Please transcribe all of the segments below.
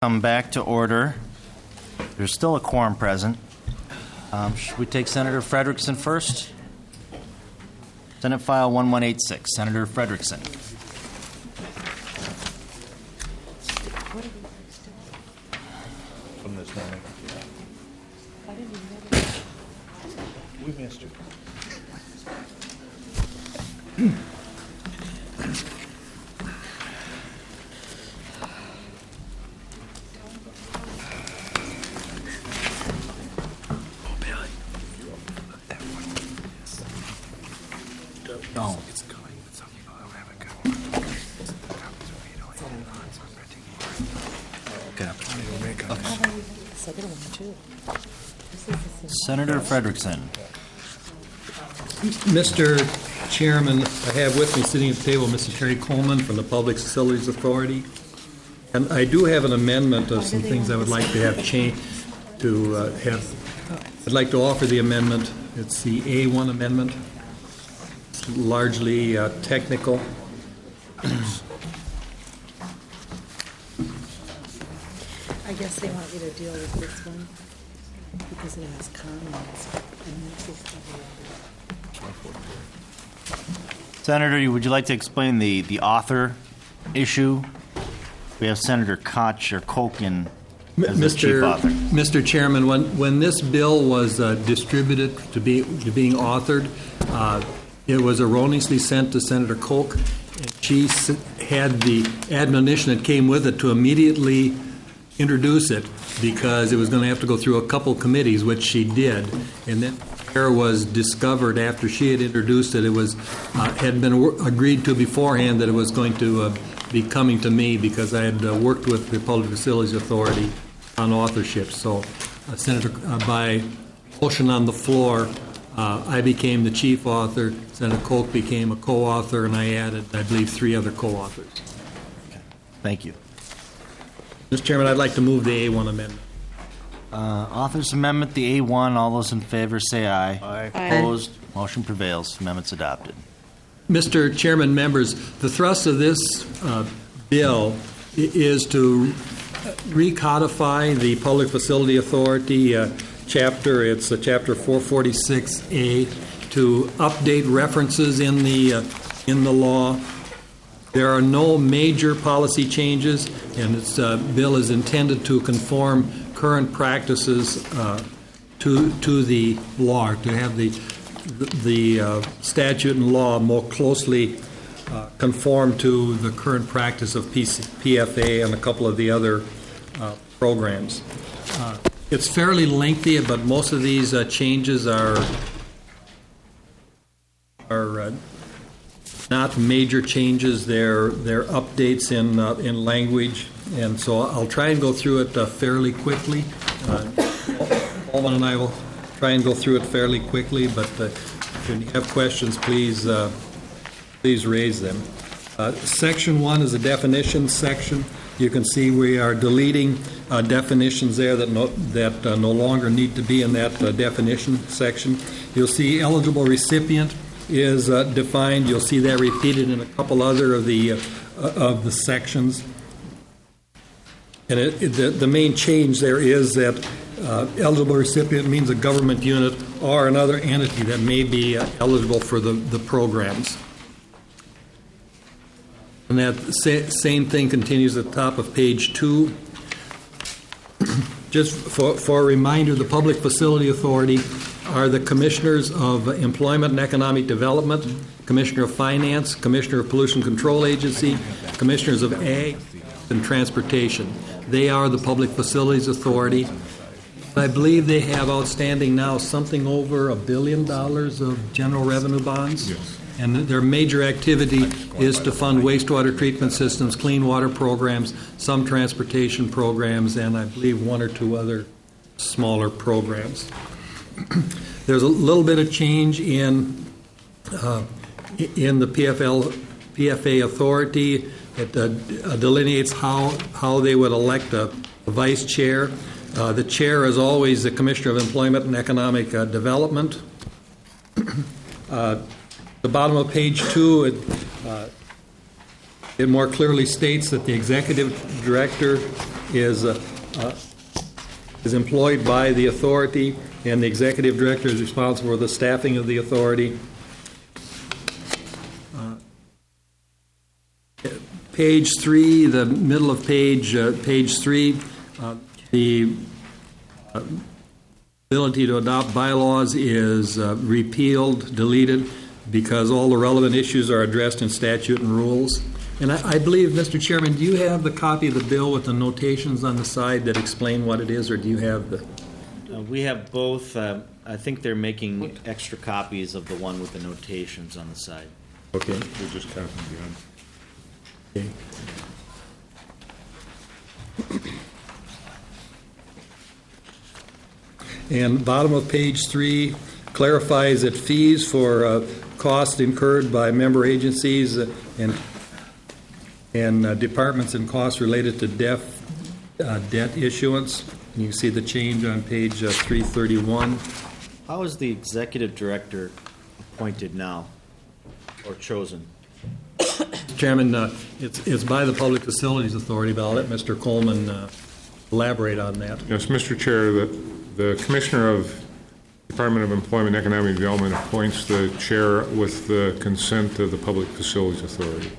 Come back to order. There's still a quorum present. Should we take Senator Frederickson first? Senate File 1186, Senator Frederickson. From this morning. We missed you. No. It's going, but some people don't have a good one. Senator Frederickson. Mr. Chairman, I have with me sitting at the table Mrs. Terry Coleman from the Public Facilities Authority. And I do have an amendment of some things I would like to have changed I'd like to offer the amendment. It's the A1 amendment. It's largely technical. I guess they want you to deal with this one because it has comments. And this is Senator, would you like to explain the author issue? We have Senator Koch or Colkin as the chief author. Mr. Chairman, when this bill was distributed to being authored, it was erroneously sent to Senator Koch. She had the admonition that came with it to immediately introduce it because it was going to have to go through a couple committees, which she did. And then error was discovered after she had introduced it. It was had been agreed to beforehand that it was going to be coming to me because I had worked with the Public Facilities Authority on authorship. So, Senator, by motion on the floor, I became the chief author. Senator Koch became a co-author, and I added, I believe, 3 other co-authors. Thank you. Mr. Chairman, I'd like to move the A1 amendment. Author's amendment, the A1. All those in favor say aye. Aye. Opposed? Motion prevails. Amendment's adopted. Mr. Chairman, members, the thrust of this bill is to recodify the Public Facility Authority chapter. It's Chapter 446A to update references in the law. There are no major policy changes, and this bill is intended to conform current practices to the law, to have the statute and law more closely conform to the current practice of PFA and a couple of the other programs. It's fairly lengthy, but most of these changes are not major changes. They're updates in language, and so I'll try and go through it fairly quickly. Coleman and I will try and go through it fairly quickly, but if you have questions, please raise them. Section 1 is a definitions section. You can see we are deleting definitions there that no longer need to be in that definition section. You'll see eligible recipient is defined. You'll see that repeated in a couple other of the sections. And the main change there is that eligible recipient means a government unit or another entity that may be eligible for the programs. And that same thing continues at the top of page 2. Just for a reminder, the Public Facility Authority are the Commissioners of Employment and Economic Development, Commissioner of Finance, Commissioner of Pollution Control Agency, Commissioners of Ag and Transportation. They are the Public Facilities Authority. I believe they have outstanding now something over $1 billion of general revenue bonds. Yes. And their major activity is to fund wastewater treatment systems, clean water programs, some transportation programs, and I believe 1 or 2 other smaller programs. There's a little bit of change in the PFA authority. It delineates how they would elect a vice chair. The chair is always the Commissioner of Employment and Economic Development. The bottom of page 2, it more clearly states that the executive director is employed by the authority, and the executive director is responsible for the staffing of the authority. Page 3, the middle of page 3, the ability to adopt bylaws is repealed, deleted, because all the relevant issues are addressed in statute and rules. And I believe, Mr. Chairman, do you have the copy of the bill with the notations on the side that explain what it is, or do you have the... We have both. I think they're making extra copies of the one with the notations on the side. Okay. We're just copying beyond. Okay. And bottom of page 3 clarifies that fees for costs incurred by member agencies and departments and costs related to debt issuance. And you can see the change on page 331. How is the executive director appointed now or chosen? Chairman, it's by the Public Facilities Authority, but I'll let Mr. Coleman elaborate on that. Yes, Mr. Chair, the Commissioner of Department of Employment and Economic Development appoints the chair with the consent of the Public Facilities Authority.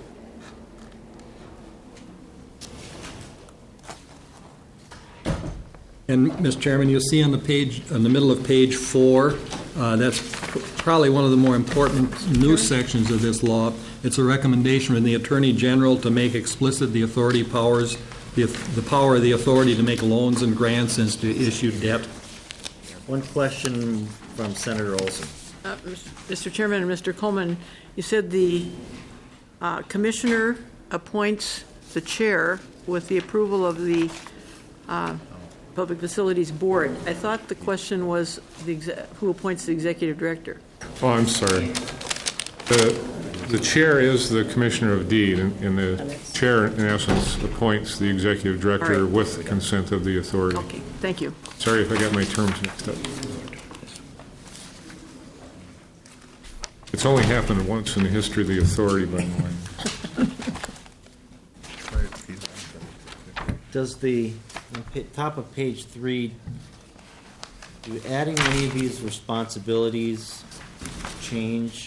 And, Mr. Chairman, you'll see on the page, in the middle of page 4, that's probably one of the more important new sections of this law. It's a recommendation from the Attorney General to make explicit the authority powers, the power of the authority to make loans and grants and to issue debt. One question from Senator Olson. Mr. Chairman and Mr. Coleman, you said the commissioner appoints the chair with the approval of the Public Facilities Board. I thought the question was who appoints the executive director. Oh, I'm sorry. The chair is the Commissioner of Deed, and the chair, in essence, appoints the executive director All right. with the consent of the authority. Okay, thank you. Sorry if I got my terms mixed up. It's only happened once in the history of the authority, by the way. Does the top of page 3, do adding any of these responsibilities change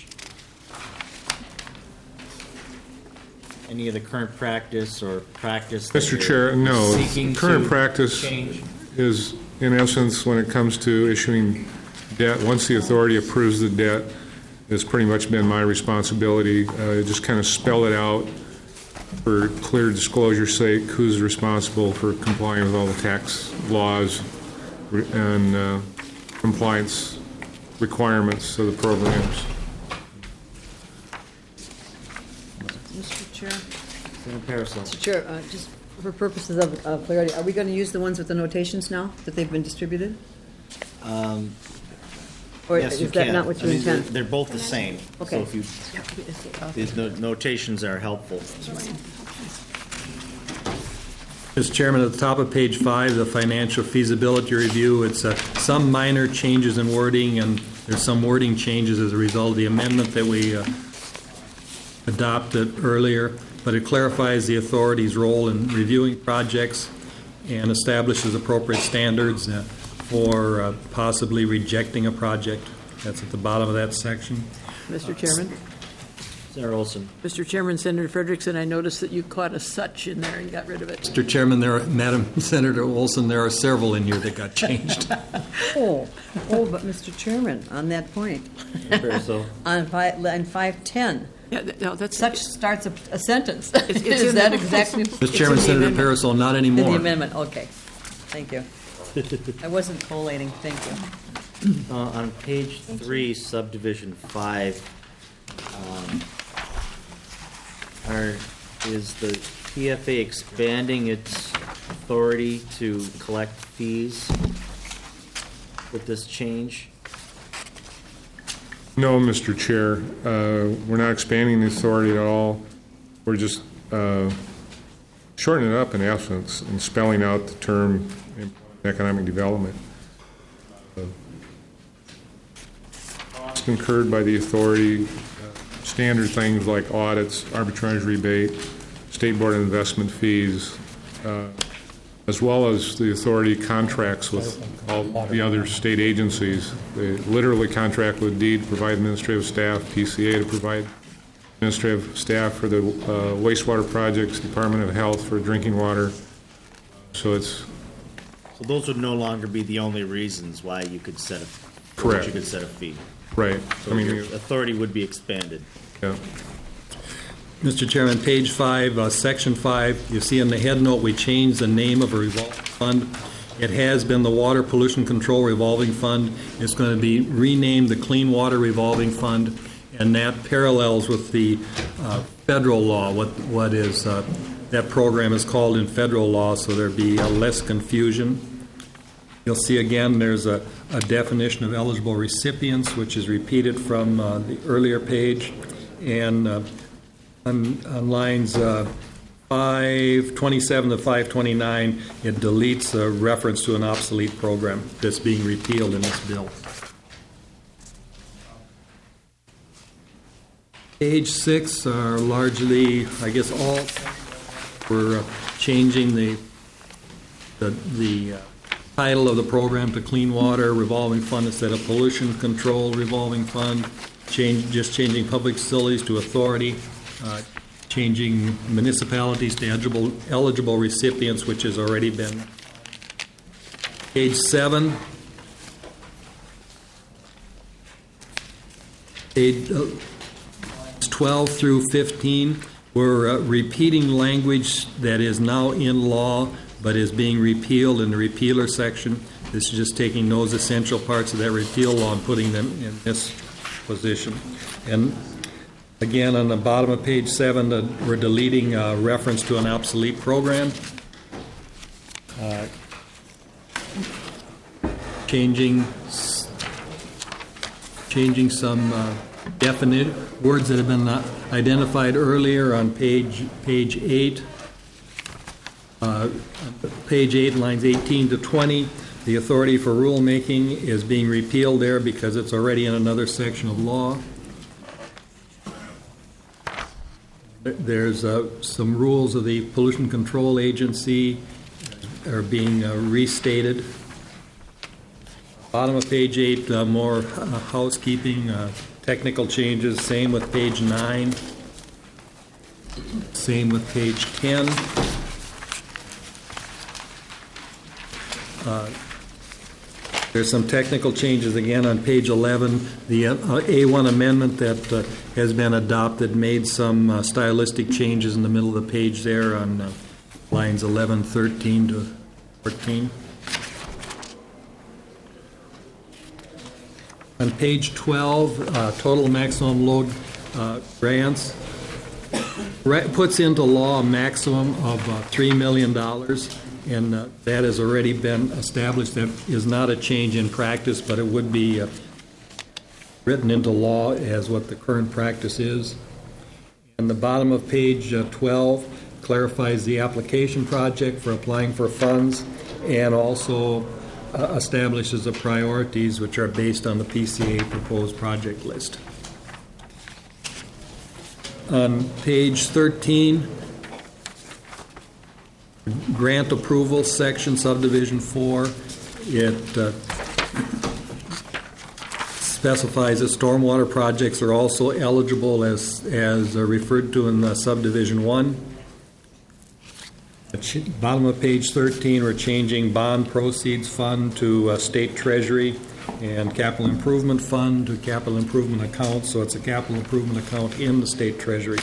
any of the current practice or practice that Mr. you're Chair, no. seeking Current to practice change? is, in essence, when it comes to issuing debt, once the authority approves the debt, it's pretty much been my responsibility. Just kind of spell it out for clear disclosure's sake, who's responsible for complying with all the tax laws and compliance requirements of the programs. Mr. Chair. Senator Parasol. Mr. Chair, just for purposes of clarity, are we going to use the ones with the notations now that they've been distributed? Or Yes, you is that can. not what you I mean, intend? They're both the same. Okay. So if these notations are helpful. Mr. Chairman, at the top of page 5, the financial feasibility review, it's some minor changes in wording, and there's some wording changes as a result of the amendment that we adopted earlier, but it clarifies the authority's role in reviewing projects and establishes appropriate standards for possibly rejecting a project. That's at the bottom of that section. Mr. Chairman. Senator Olson. Mr. Chairman, Senator Frederickson, I noticed that you caught a such in there and got rid of it. Mr. Chairman, Madam Senator Olson, there are several in here that got changed. Oh, but Mr. Chairman, on that point, Parasol. on 510, Yeah, no, that's such starts a sentence. It's Is in that the- exactly? Mr. Chairman, in the Senator amendment. Parasol, not In the anymore. amendment, okay. Thank you. I wasn't collating, thank you. On page 3, subdivision 5, is the PFA expanding its authority to collect fees with this change? No, Mr. Chair. We're not expanding the authority at all. We're just shortening it up, in essence, and spelling out the term economic development. Costs incurred by the authority, standard things like audits, arbitrage rebate, State Board of Investment fees, as well as the authority contracts with all the other state agencies. They literally contract with DEED to provide administrative staff, PCA to provide administrative staff for the wastewater projects, Department of Health for drinking water. So it's So those would no longer be the only reasons why you could set a Correct. You could set a fee. right. So your authority would be expanded. Yeah. Mr. Chairman, page 5, section 5, you see in the head note, we changed the name of a revolving fund. It has been the Water Pollution Control Revolving Fund. It's going to be renamed the Clean Water Revolving Fund, and that parallels with the federal law, what is that program is called in federal law, so there'd be less confusion. You'll see again there's a definition of eligible recipients, which is repeated from the earlier page, and on lines 527 to 529, it deletes a reference to an obsolete program that's being repealed in this bill. Page 6 are largely, I guess, all we're changing the title of the program to Clean Water Revolving Fund instead of Pollution Control Revolving Fund. Just changing public facilities to authority. Changing municipalities to eligible recipients, which has already been. Page 7. Page 12 through 15. We're repeating language that is now in law but is being repealed in the repealer section. This is just taking those essential parts of that repeal law and putting them in this position. And again, on the bottom of page 7, we're deleting reference to an obsolete program. Changing some definite words that have been identified earlier on page 8. Page 8, lines 18 to 20, the authority for rulemaking is being repealed there because it's already in another section of law. There's some rules of the Pollution Control Agency are being restated. Bottom of page 8, more housekeeping, technical changes. Same with page 9. Same with page 10. There's some technical changes again on page 11. The A1 amendment that has been adopted made some stylistic changes in the middle of the page there on lines 11, 13 to 14. On page 12, total maximum load grants puts into law a maximum of $3 million. And that has already been established. That is not a change in practice, but it would be written into law as what the current practice is. And the bottom of page 12 clarifies the application project for applying for funds and also establishes the priorities which are based on the PCA proposed project list. On page 13, grant approval section, subdivision 4, it specifies that stormwater projects are also eligible as referred to in subdivision 1. At bottom of page 13, we're changing bond proceeds fund to state treasury and capital improvement fund to capital improvement account, so it's a capital improvement account in the state treasury.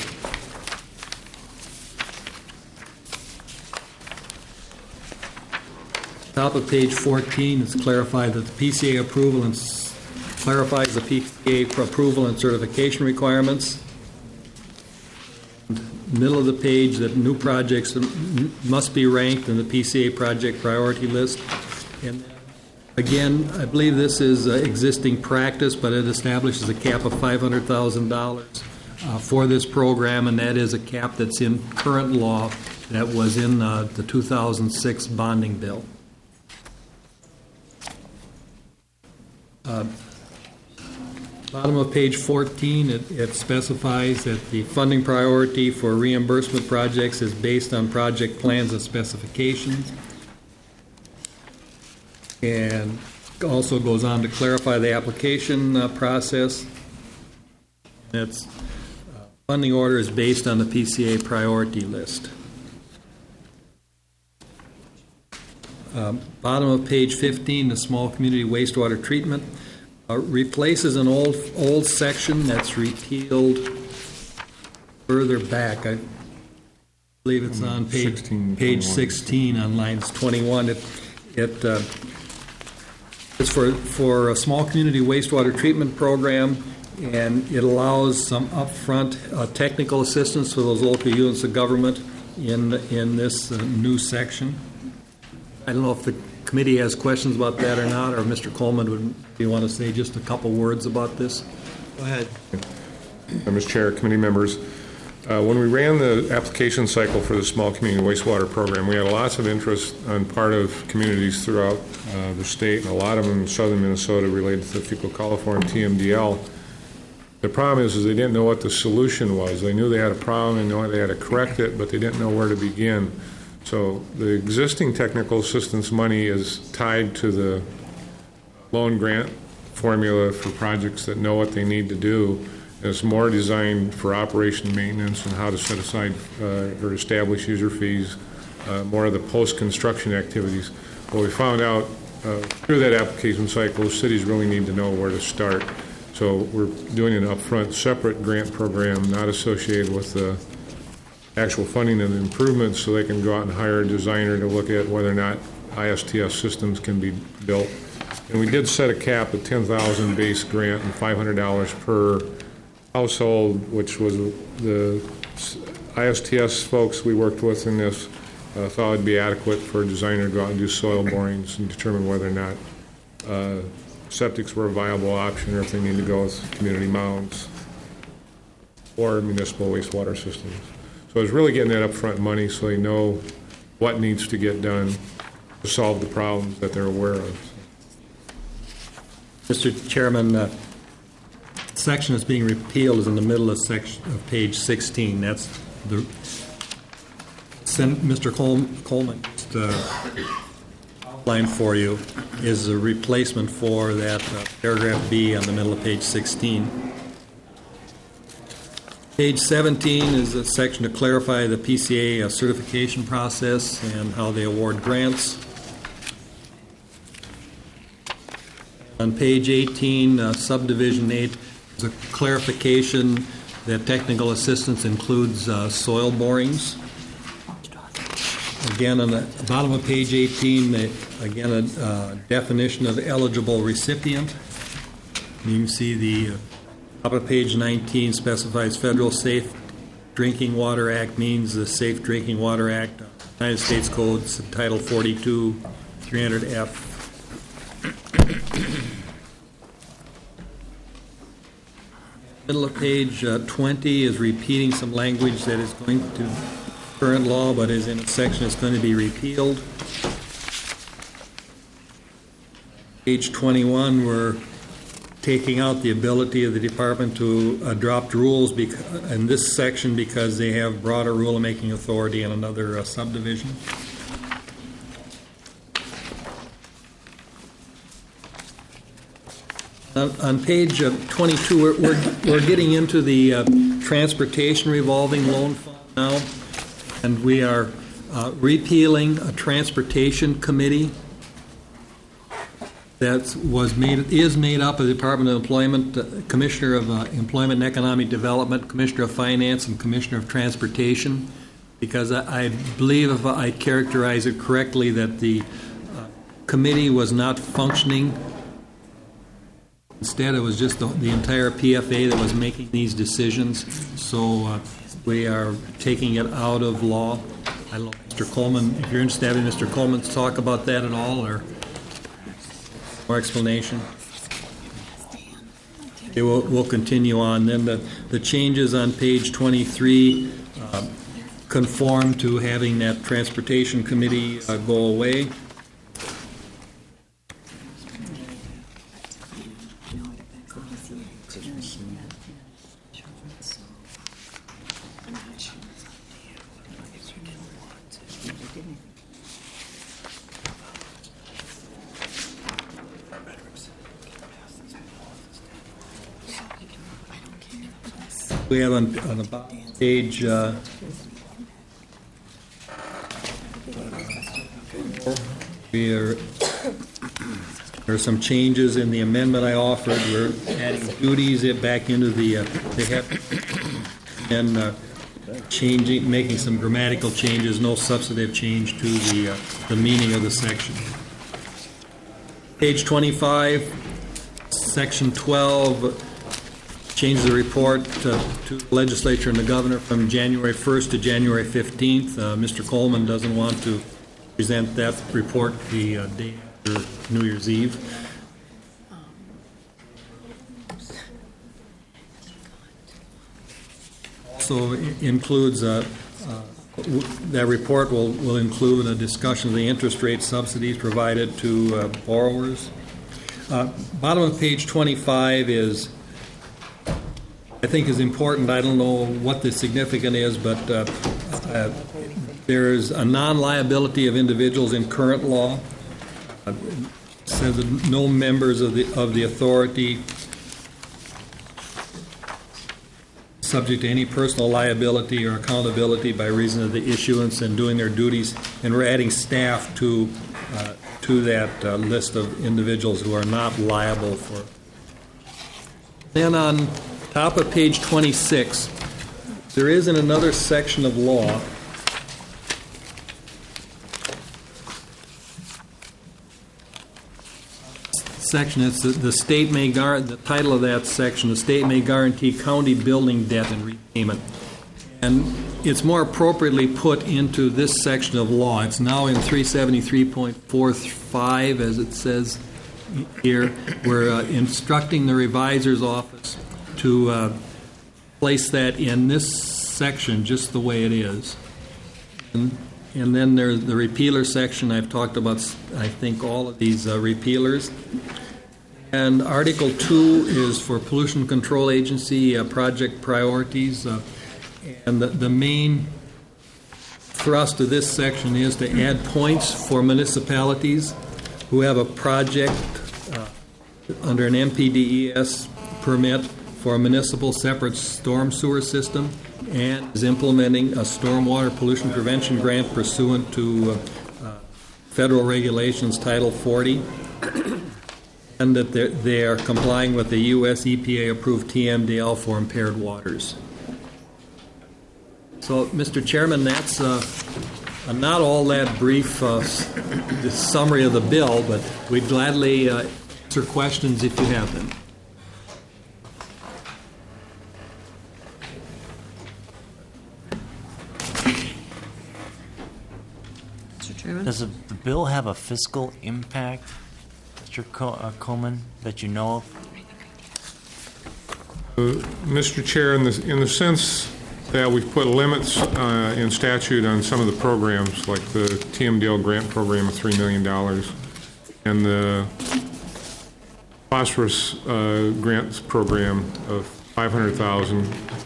Top of page 14 is clarified that the PCA approval and clarifies the PCA approval and certification requirements. Middle of the page that new projects must be ranked in the PCA project priority list. And again, I believe this is existing practice, but it establishes a cap of $500,000 for this program, and that is a cap that's in current law that was in the 2006 bonding bill. Bottom of page 14, it specifies that the funding priority for reimbursement projects is based on project plans and specifications. and also goes on to clarify the application process. Its funding order is based on the PCA priority list. Bottom of page 15, the small community wastewater treatment replaces an old section that's repealed further back. I believe it's on page 16 on lines 21. It's for a small community wastewater treatment program, and it allows some upfront technical assistance for those local units of government in this new section. I don't know if the committee has questions about that or not, or Mr. Coleman, would you want to say just a couple words about this? Go ahead. Mr. Chair, committee members, when we ran the application cycle for the small community wastewater program, we had lots of interest on part of communities throughout the state, and a lot of them in southern Minnesota related to the fecal coliform TMDL. The problem is they didn't know what the solution was. They knew they had a problem, they knew they had to correct it, but they didn't know where to begin. So the existing technical assistance money is tied to the loan grant formula for projects that know what they need to do. It's more designed for operation maintenance and how to set aside or establish user fees, more of the post-construction activities. What we found out through that application cycle, cities really need to know where to start. So we're doing an upfront separate grant program not associated with the actual funding of the improvements, so they can go out and hire a designer to look at whether or not ISTS systems can be built. And we did set a cap of $10,000 base grant and $500 per household, which was the ISTS folks we worked with in this thought would be adequate for a designer to go out and do soil borings and determine whether or not septics were a viable option, or if they need to go with community mounds or municipal wastewater systems. So it's really getting that upfront money so they know what needs to get done to solve the problems that they're aware of. Mr. Chairman, section that's being repealed is in the middle of page 16. That's the Mr. Coleman outline for you is a replacement for that paragraph B on the middle of page 16. Page 17 is a section to clarify the PCA certification process and how they award grants. On page 18, subdivision 8, is a clarification that technical assistance includes soil borings. Again, on the bottom of page 18, again, a definition of eligible recipient. You can see the top of page 19 specifies Federal Safe Drinking Water Act means the Safe Drinking Water Act, United States Code, Title 42, 300F. Middle of page 20 is repeating some language that is going to current law, but is in a section that's going to be repealed. Page 21, we're taking out the ability of the department to adopt rules in this section because they have broader rulemaking authority in another subdivision. On page 22, we're getting into the transportation revolving loan fund now, and we are repealing a transportation committee that is made up of the Department of Employment, Commissioner of Employment and Economic Development, Commissioner of Finance, and Commissioner of Transportation, because I believe, if I characterize it correctly, that the committee was not functioning. Instead, it was just the entire PFA that was making these decisions. So we are taking it out of law. I don't know, Mr. Coleman, if you're interested in having Mr. Coleman talk about that at all, or more explanation. Okay, we'll continue on. Then the changes on page 23 conform to having that transportation committee go away. We have on about page there are some changes in the amendment I offered. We're adding duties back into the they have and changing, making some grammatical changes, no substantive change to the meaning of the section. Page 25, section 12. Change the report to the legislature and the governor from January 1st to January 15th. Mr. Coleman doesn't want to present that report the day after New Year's Eve. Also includes, that report will include a discussion of the interest rate subsidies provided to borrowers. Bottom of page 25 is, I think, is important. I don't know what the significance is, but there is a non-liability of individuals in current law. It says that no members of the authority subject to any personal liability or accountability by reason of the issuance and doing their duties, and we're adding staff to that list of individuals who are not liable for. Then on top of page 26, there is in another section of law section. It's the state may the title of that section. The state may guarantee county building debt and repayment, and it's more appropriately put into this section of law. It's now in 373.45, as it says here. We're instructing the revisor's office to place that in this section just the way it is. And then there's the repealer section. I've talked about, I think, all of these repealers. And Article 2 is for Pollution Control Agency project priorities. And the main thrust of this section is to add points for municipalities who have a project under an MPDES permit for a municipal separate storm sewer system and is implementing a stormwater pollution prevention grant pursuant to federal regulations Title 40, and that they are complying with the U.S. EPA-approved TMDL for impaired waters. So, Mr. Chairman, that's not all that brief the summary of the bill, but we'd gladly answer questions if you have them. Does the bill have a fiscal impact, Mr. Coleman, that you know of? Mr. Chair, in the sense that we've put limits in statute on some of the programs, like the TMDL grant program of $3 million and the phosphorus grants program of $500,000,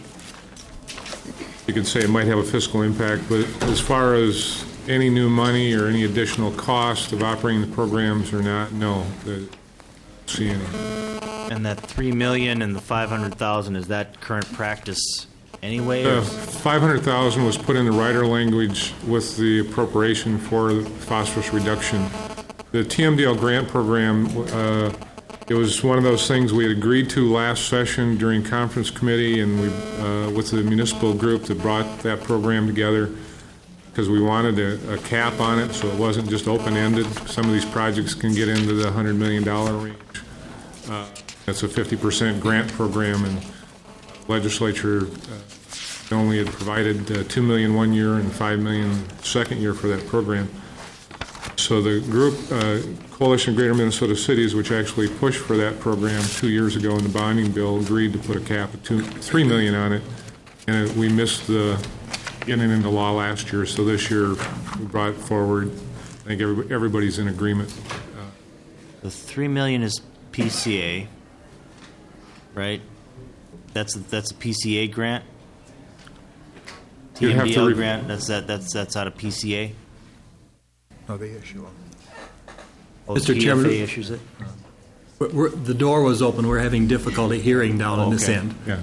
you could say it might have a fiscal impact, but as far as any new money or any additional cost of operating the programs or not, no, I don't see any. And that $3 million and the $500,000, is that current practice anyway? The $500,000 was put in the rider language with the appropriation for the phosphorus reduction. The TMDL grant program, it was one of those things we had agreed to last session during conference committee, and we, with the municipal group that brought that program together, because we wanted a cap on it so it wasn't just open-ended. Some of these projects can get into the $100 million range. That's a 50% grant program, and legislature only had provided $2 million one year and $5 million second year for that program. So the group, Coalition of Greater Minnesota Cities, which actually pushed for that program 2 years ago in the bonding bill, agreed to put a cap of $3 million on it, and we missed the getting into law last year, so this year we brought it forward. I think everybody's in agreement. The $3 million is PCA, right? That's a PCA grant. You'd have to TMDL grant. That's out of PCA. No, they issue them. Oh, Mr. TFA Chairman, issues it. the door was open. We're having difficulty hearing down on this Okay. end. Yeah.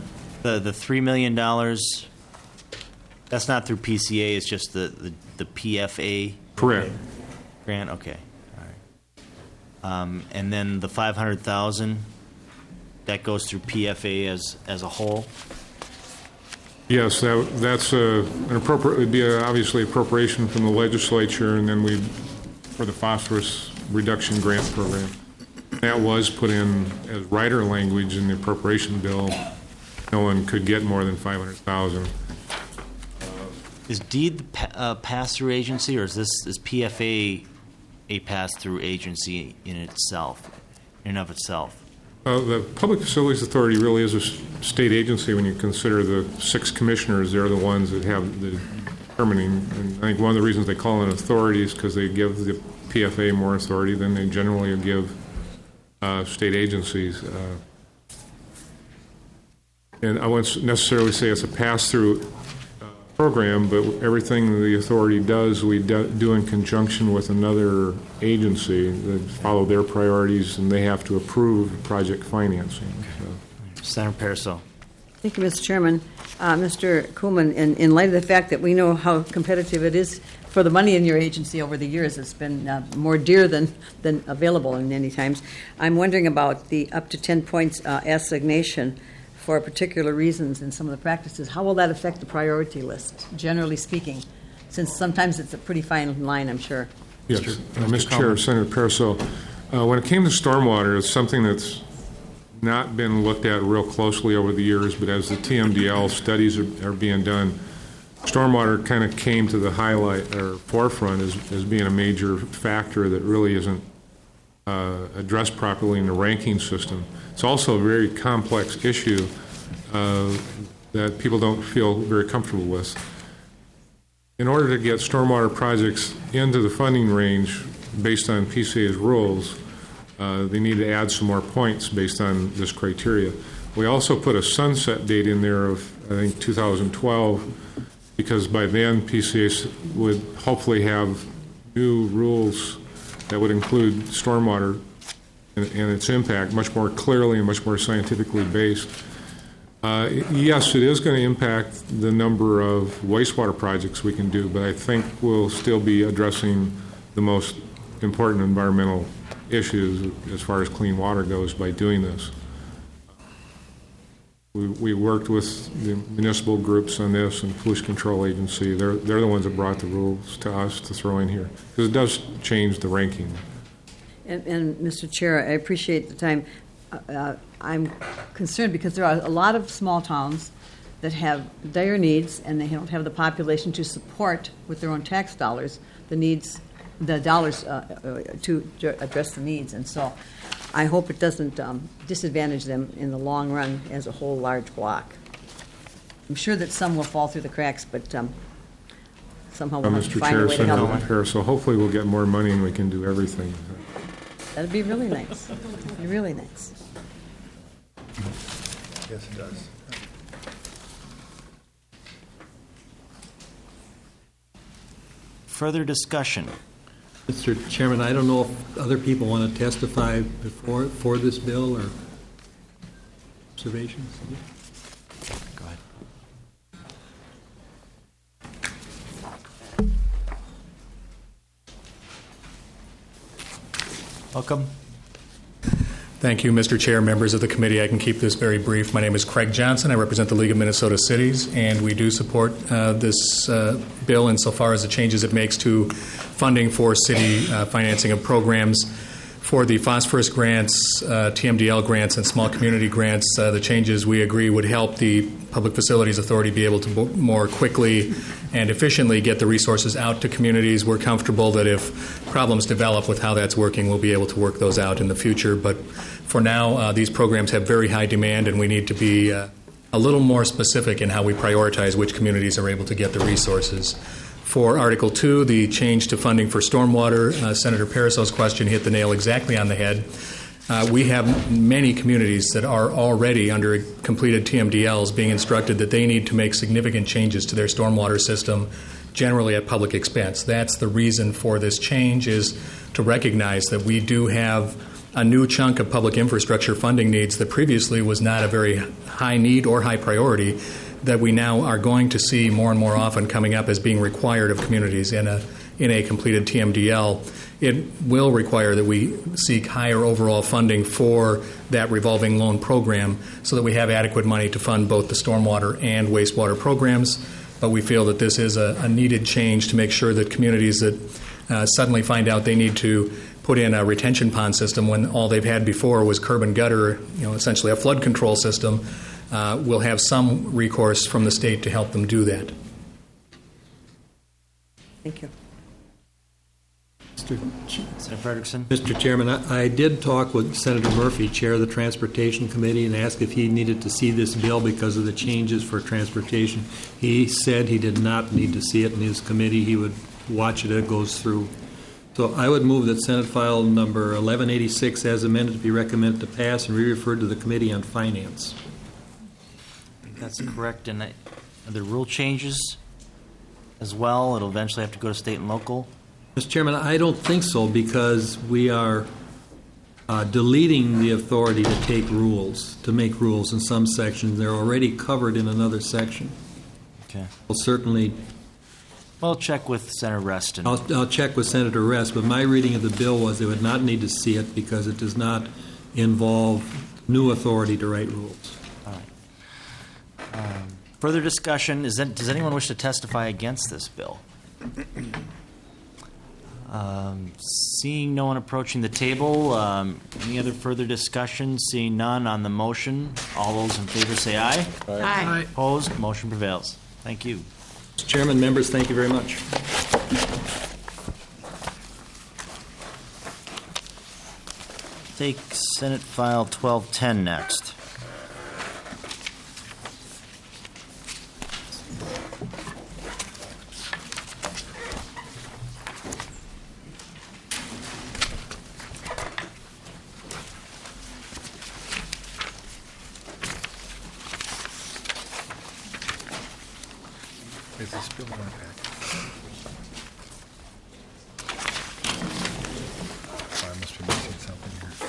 The $3 million, that's not through PCA, it's just the PFA Correct. grant? Okay, all right. And then the 500,000, that goes through PFA as a whole? Yes, that's an appropriate, would be obviously appropriation from the legislature, and then for the phosphorus reduction grant program. That was put in as rider language in the appropriation bill. No one could get more than 500,000. Is DEED the pass-through agency, or is PFA a pass-through agency in itself, in and of itself? The Public Facilities Authority really is a state agency when you consider the 6 commissioners. They're the ones that have the determining. And I think one of the reasons they call it an authority is because they give the PFA more authority than they generally give state agencies. And I wouldn't necessarily say it's a pass-through program, but everything the authority does, we do in conjunction with another agency that follow their priorities, and they have to approve project financing. So. Senator Pariseau. Thank you, Mr. Chairman. Mr. Kuhlman, in light of the fact that we know how competitive it is for the money in your agency over the years, it's been more dear than available in many times. I'm wondering about the up to 10 points assignation for particular reasons in some of the practices. How will that affect the priority list, generally speaking, since sometimes it's a pretty fine line, I'm sure? Yes, Mr. Chair, Senator Pariseau, when it came to stormwater, it's something that's not been looked at real closely over the years, but as the TMDL studies are being done, stormwater kind of came to the highlight or forefront as being a major factor that really isn't addressed properly in the ranking system. It's also a very complex issue that people don't feel very comfortable with. In order to get stormwater projects into the funding range based on PCA's rules, they need to add some more points based on this criteria. We also put a sunset date in there of, I think, 2012, because by then PCA would hopefully have new rules that would include stormwater and its impact much more clearly and much more scientifically based. Yes, it is going to impact the number of wastewater projects we can do, but I think we'll still be addressing the most important environmental issues as far as clean water goes by doing this. We worked with the municipal groups on this and Pollution Control Agency. They're the ones that brought the rules to us to throw in here, because it does change the ranking. And Mr. Chair, I appreciate the time. I'm concerned because there are a lot of small towns that have dire needs, and they don't have the population to support with their own tax dollars the dollars to address the needs. And so I hope it doesn't disadvantage them in the long run as a whole large block. I'm sure that some will fall through the cracks, but somehow we'll have to find a way to help them. So hopefully we'll get more money and we can do everything. That'd be really nice. That'd be really nice. Yes, it does. Further discussion? Mr. Chairman, I don't know if other people want to testify for this bill or observations. Go ahead. Welcome. Thank you, Mr. Chair, members of the committee. I can keep this very brief. My name is Craig Johnson. I represent the League of Minnesota Cities, and we do support this bill insofar as the changes it makes to funding for city financing of programs. For the phosphorus grants, TMDL grants, and small community grants, the changes we agree would help the Public Facilities Authority be able to more quickly and efficiently get the resources out to communities. We're comfortable that if problems develop with how that's working, we'll be able to work those out in the future. But for now, these programs have very high demand, and we need to be a little more specific in how we prioritize which communities are able to get the resources. For Article 2, the change to funding for stormwater, Senator Pariseau's question hit the nail exactly on the head. We have many communities that are already under completed TMDLs being instructed that they need to make significant changes to their stormwater system, generally at public expense. That's the reason for this change, is to recognize that we do have a new chunk of public infrastructure funding needs that previously was not a very high need or high priority, that we now are going to see more and more often coming up as being required of communities in a completed TMDL. It will require that we seek higher overall funding for that revolving loan program so that we have adequate money to fund both the stormwater and wastewater programs. But we feel that this is a needed change to make sure that communities that suddenly find out they need to put in a retention pond system when all they've had before was curb and gutter, essentially a flood control system, will have some recourse from the state to help them do that. Thank you. Senator Frederickson? Mr. Chairman, I did talk with Senator Murphy, Chair of the Transportation Committee, and asked if he needed to see this bill because of the changes for transportation. He said he did not need to see it in his committee. He would watch it as it goes through. So I would move that Senate File number 1186 as amended to be recommended to pass and re-referred to the Committee on Finance. I think that's correct. And are there rule changes as well? It'll eventually have to go to state and local. Mr. Chairman, I don't think so because we are deleting the authority to make rules in some sections. They're already covered in another section. Okay. Well, certainly, Well, check with Senator Reston. I'll check with Senator Rest, but my reading of the bill was they would not need to see it because it does not involve new authority to write rules. All right. Further discussion. Does anyone wish to testify against this bill? Seeing no one approaching the table, any other further discussion? Seeing none on the motion, all those in favor say aye. Aye. Opposed? Motion prevails. Thank you. Mr. Chairman, members, thank you very much. Take Senate File 1210 next. Is this bill in our packet? I must be missing something here.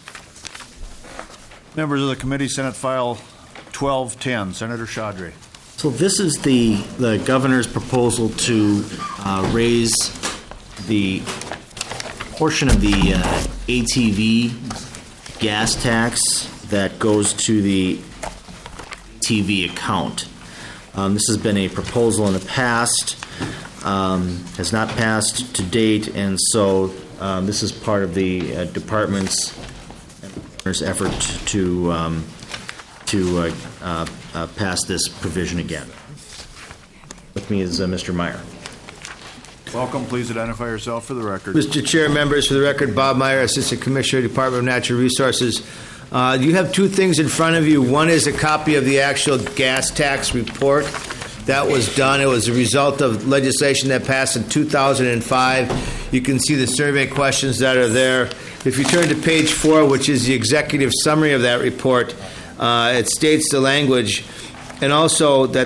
Members of the committee, Senate File 1210, Senator Chaudry. So this is the governor's proposal to raise the portion of the ATV gas tax that goes to the ATV account. This has been a proposal in the past, has not passed to date, and so this is part of the department's effort to pass this provision again. With me is Mr. Meyer. Welcome. Please identify yourself for the record. Mr. Chair, members, for the record, Bob Meyer, Assistant Commissioner, Department of Natural Resources. You have two things in front of you. One is a copy of the actual gas tax report that was done. It was a result of legislation that passed in 2005. You can see the survey questions that are there. If you turn to page 4, which is the executive summary of that report, it states the language and also that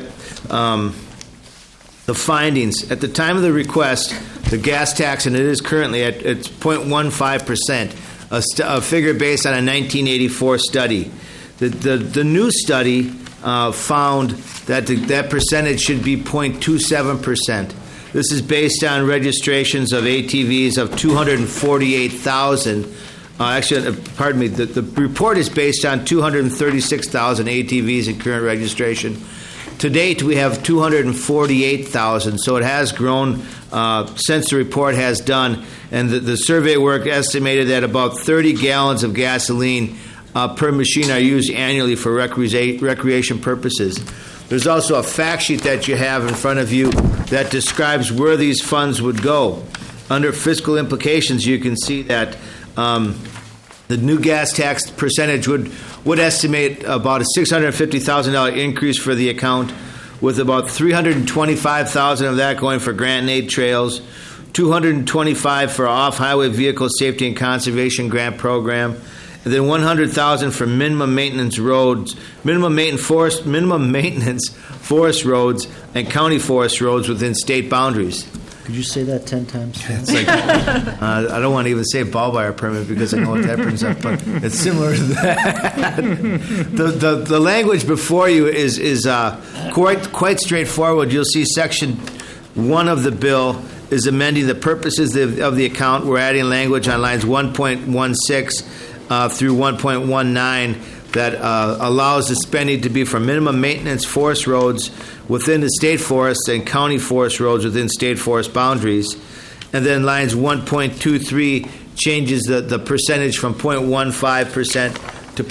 the findings. At the time of the request, the gas tax, and it is currently at it's 0.15%. A figure based on a 1984 study. The new study found that that percentage should be 0.27%. This is based on registrations of ATVs of 248,000. Pardon me, the report is based on 236,000 ATVs in current registration. To date, we have 248,000, so it has grown since the report has done. And the survey work estimated that about 30 gallons of gasoline per machine are used annually for recreation purposes. There's also a fact sheet that you have in front of you that describes where these funds would go. Under fiscal implications, you can see that the new gas tax percentage would estimate about a $650,000 increase for the account, with about $325,000 of that going for grant and aid trails, $225,000 for off-highway vehicle safety and conservation grant program, and then $100,000 for minimum maintenance roads, minimum maintenance forest roads, and county forest roads within state boundaries. Could you say that 10 times? It's like, I don't want to even say ball wire permit because I know what that brings up, but it's similar to that. The language before you is quite straightforward. You'll see Section 1 of the bill is amending the purposes of the account. We're adding language on lines 1.16 through 1.19 that allows the spending to be for minimum maintenance forest roads within the state forests and county forest roads within state forest boundaries. And then lines 1.23 changes the percentage from 0.15% to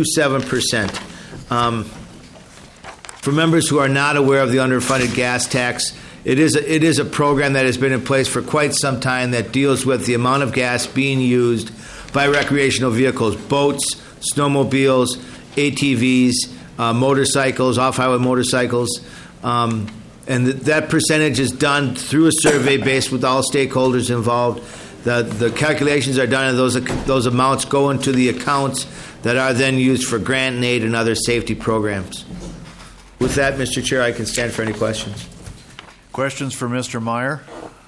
0.27%. For members who are not aware of the underfunded gas tax, it is a program that has been in place for quite some time that deals with the amount of gas being used by recreational vehicles, boats, snowmobiles, ATVs, motorcycles, off-highway motorcycles. And that percentage is done through a survey based with all stakeholders involved. The calculations are done, and those amounts go into the accounts that are then used for grant and aid and other safety programs. With that, Mr. Chair, I can stand for any questions. Questions for Mr. Meyer?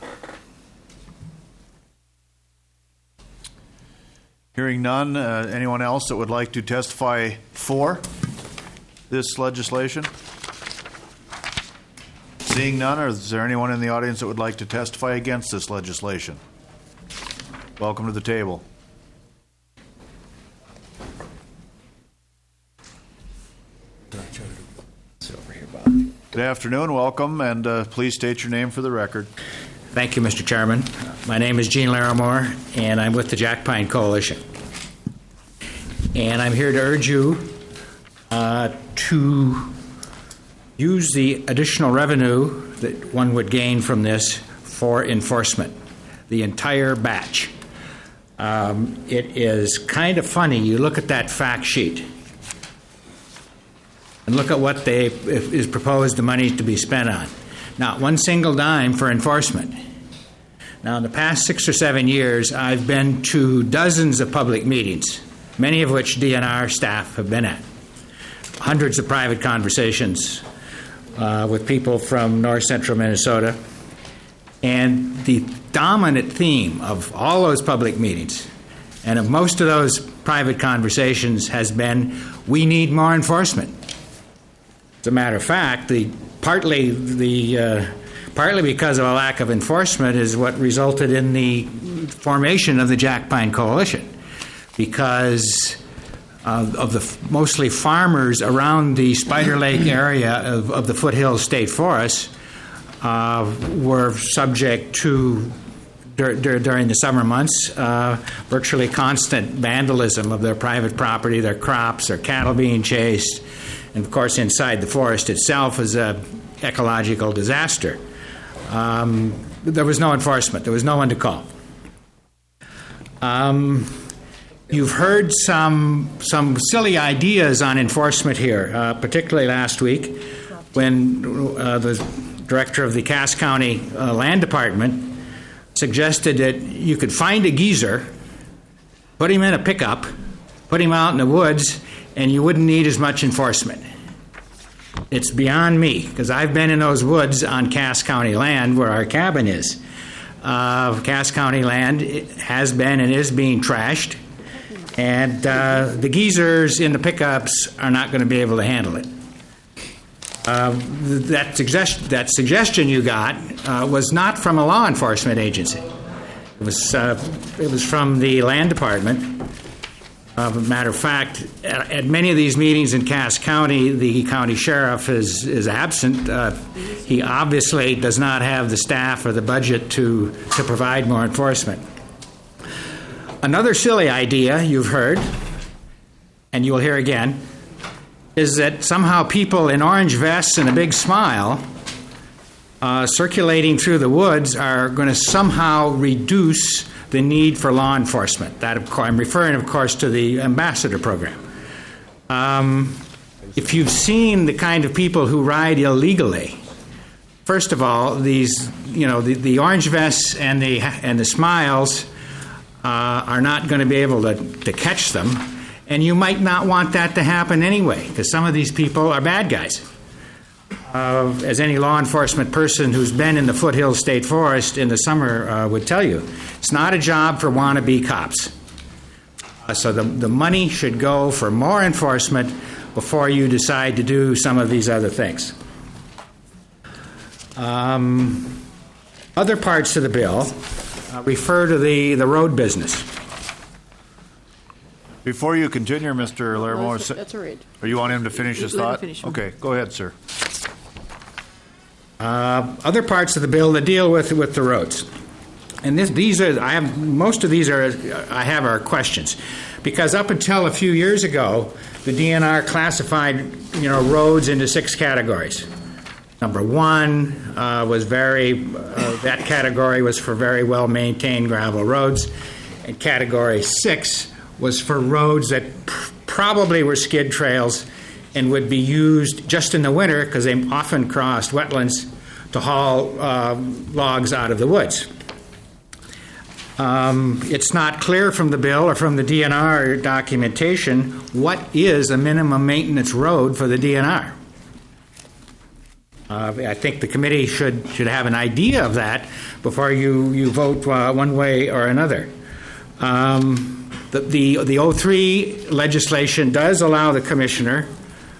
Hearing none, anyone else that would like to testify for this legislation? Seeing none, or is there anyone in the audience that would like to testify against this legislation? Welcome to the table. Good afternoon, welcome, and please state your name for the record. Thank you, Mr. Chairman. My name is Gene Larimore, and I'm with the Jack Pine Coalition. And I'm here to urge you to use the additional revenue that one would gain from this for enforcement, the entire batch. It is kind of funny. You look at that fact sheet and look at what is proposed the money to be spent on. Not one single dime for enforcement. Now, in the past 6 or 7 years, I've been to dozens of public meetings, many of which DNR staff have been at. Hundreds of private conversations with people from north central Minnesota. And the dominant theme of all those public meetings and of most of those private conversations has been, we need more enforcement. As a matter of fact, partly because of a lack of enforcement is what resulted in the formation of the Jack Pine Coalition, because of the mostly farmers around the Spider Lake area of the Foothills State Forest were subject to, during the summer months, virtually constant vandalism of their private property, their crops, their cattle being chased. And, of course, inside the forest itself is an ecological disaster. There was no enforcement. There was no one to call. You've heard some silly ideas on enforcement here, particularly last week when the director of the Cass County Land Department suggested that you could find a geezer, put him in a pickup, put him out in the woods, and you wouldn't need as much enforcement. It's beyond me, because I've been in those woods on Cass County land where our cabin is. Cass County land has been and is being trashed, and the geezers in the pickups are not going to be able to handle it. That suggestion you got was not from a law enforcement agency. It was from the land department. As a matter of fact, at many of these meetings in Cass County, the county sheriff is absent. He obviously does not have the staff or the budget to provide more enforcement. Another silly idea you've heard, and you'll hear again, is that somehow people in orange vests and a big smile circulating through the woods are going to somehow reduce the need for law enforcement. That, of course, I'm referring, of course, to the ambassador program. If you've seen the kind of people who ride illegally, first of all, these, the orange vests and the smiles are not going to be able to catch them, and you might not want that to happen anyway, because some of these people are bad guys. as any law enforcement person who's been in the Foothills State Forest in the summer would tell you, it's not a job for wannabe cops. So the money should go for more enforcement before you decide to do some of these other things. Other parts of the bill refer to the road business. Before you continue, Mr. Larimore, That's all right. or you want him to finish his Let him thought? finish. Okay, go ahead, sir. Other parts of the bill that deal with the roads, and these are questions, because up until a few years ago, the DNR classified roads into 6 categories. Number 1 was that category was for very well maintained gravel roads, and category 6 was for roads that probably were skid trails and would be used just in the winter because they often crossed wetlands to haul logs out of the woods. It's not clear from the bill or from the DNR documentation what is a minimum maintenance road for the DNR. I think the committee should have an idea of that before you vote one way or another. The 03 legislation does allow the commissioner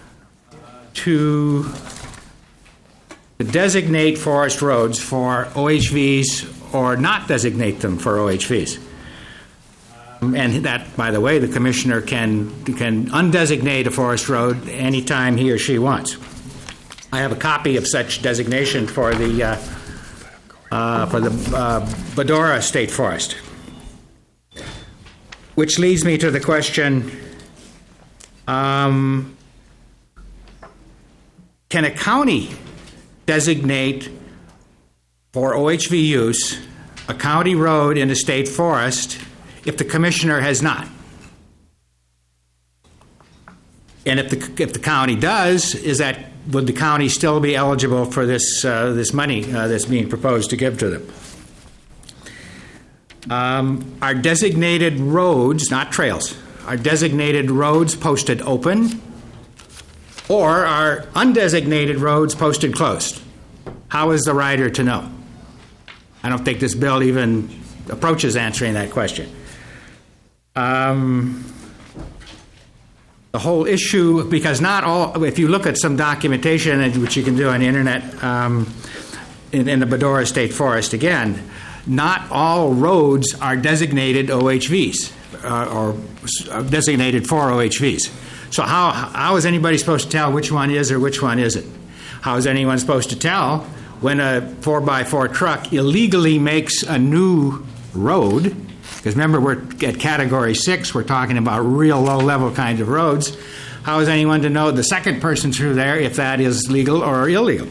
to designate forest roads for OHVs or not designate them for OHVs. And that, by the way, the commissioner can undesignate a forest road anytime he or she wants. I have a copy of such designation for the Bedora State Forest. Which leads me to the question, can a county designate for OHV use a county road in a state forest if the commissioner has not? And if the county does, would the county still be eligible for this money that's being proposed to give to them? Are designated roads, not trails, are designated roads posted open, or are undesignated roads posted closed? How is the rider to know? I don't think this bill even approaches answering that question. The whole issue, because not all, if you look at some documentation, which you can do on the internet, in the Bedora State Forest again, not all roads are designated OHVs or designated for OHVs. So how is anybody supposed to tell which one is or which one isn't? How is anyone supposed to tell when a 4x4 truck illegally makes a new road? Because remember, we're at Category 6, we're talking about real low-level kinds of roads. How is anyone to know the second person through there if that is legal or illegal?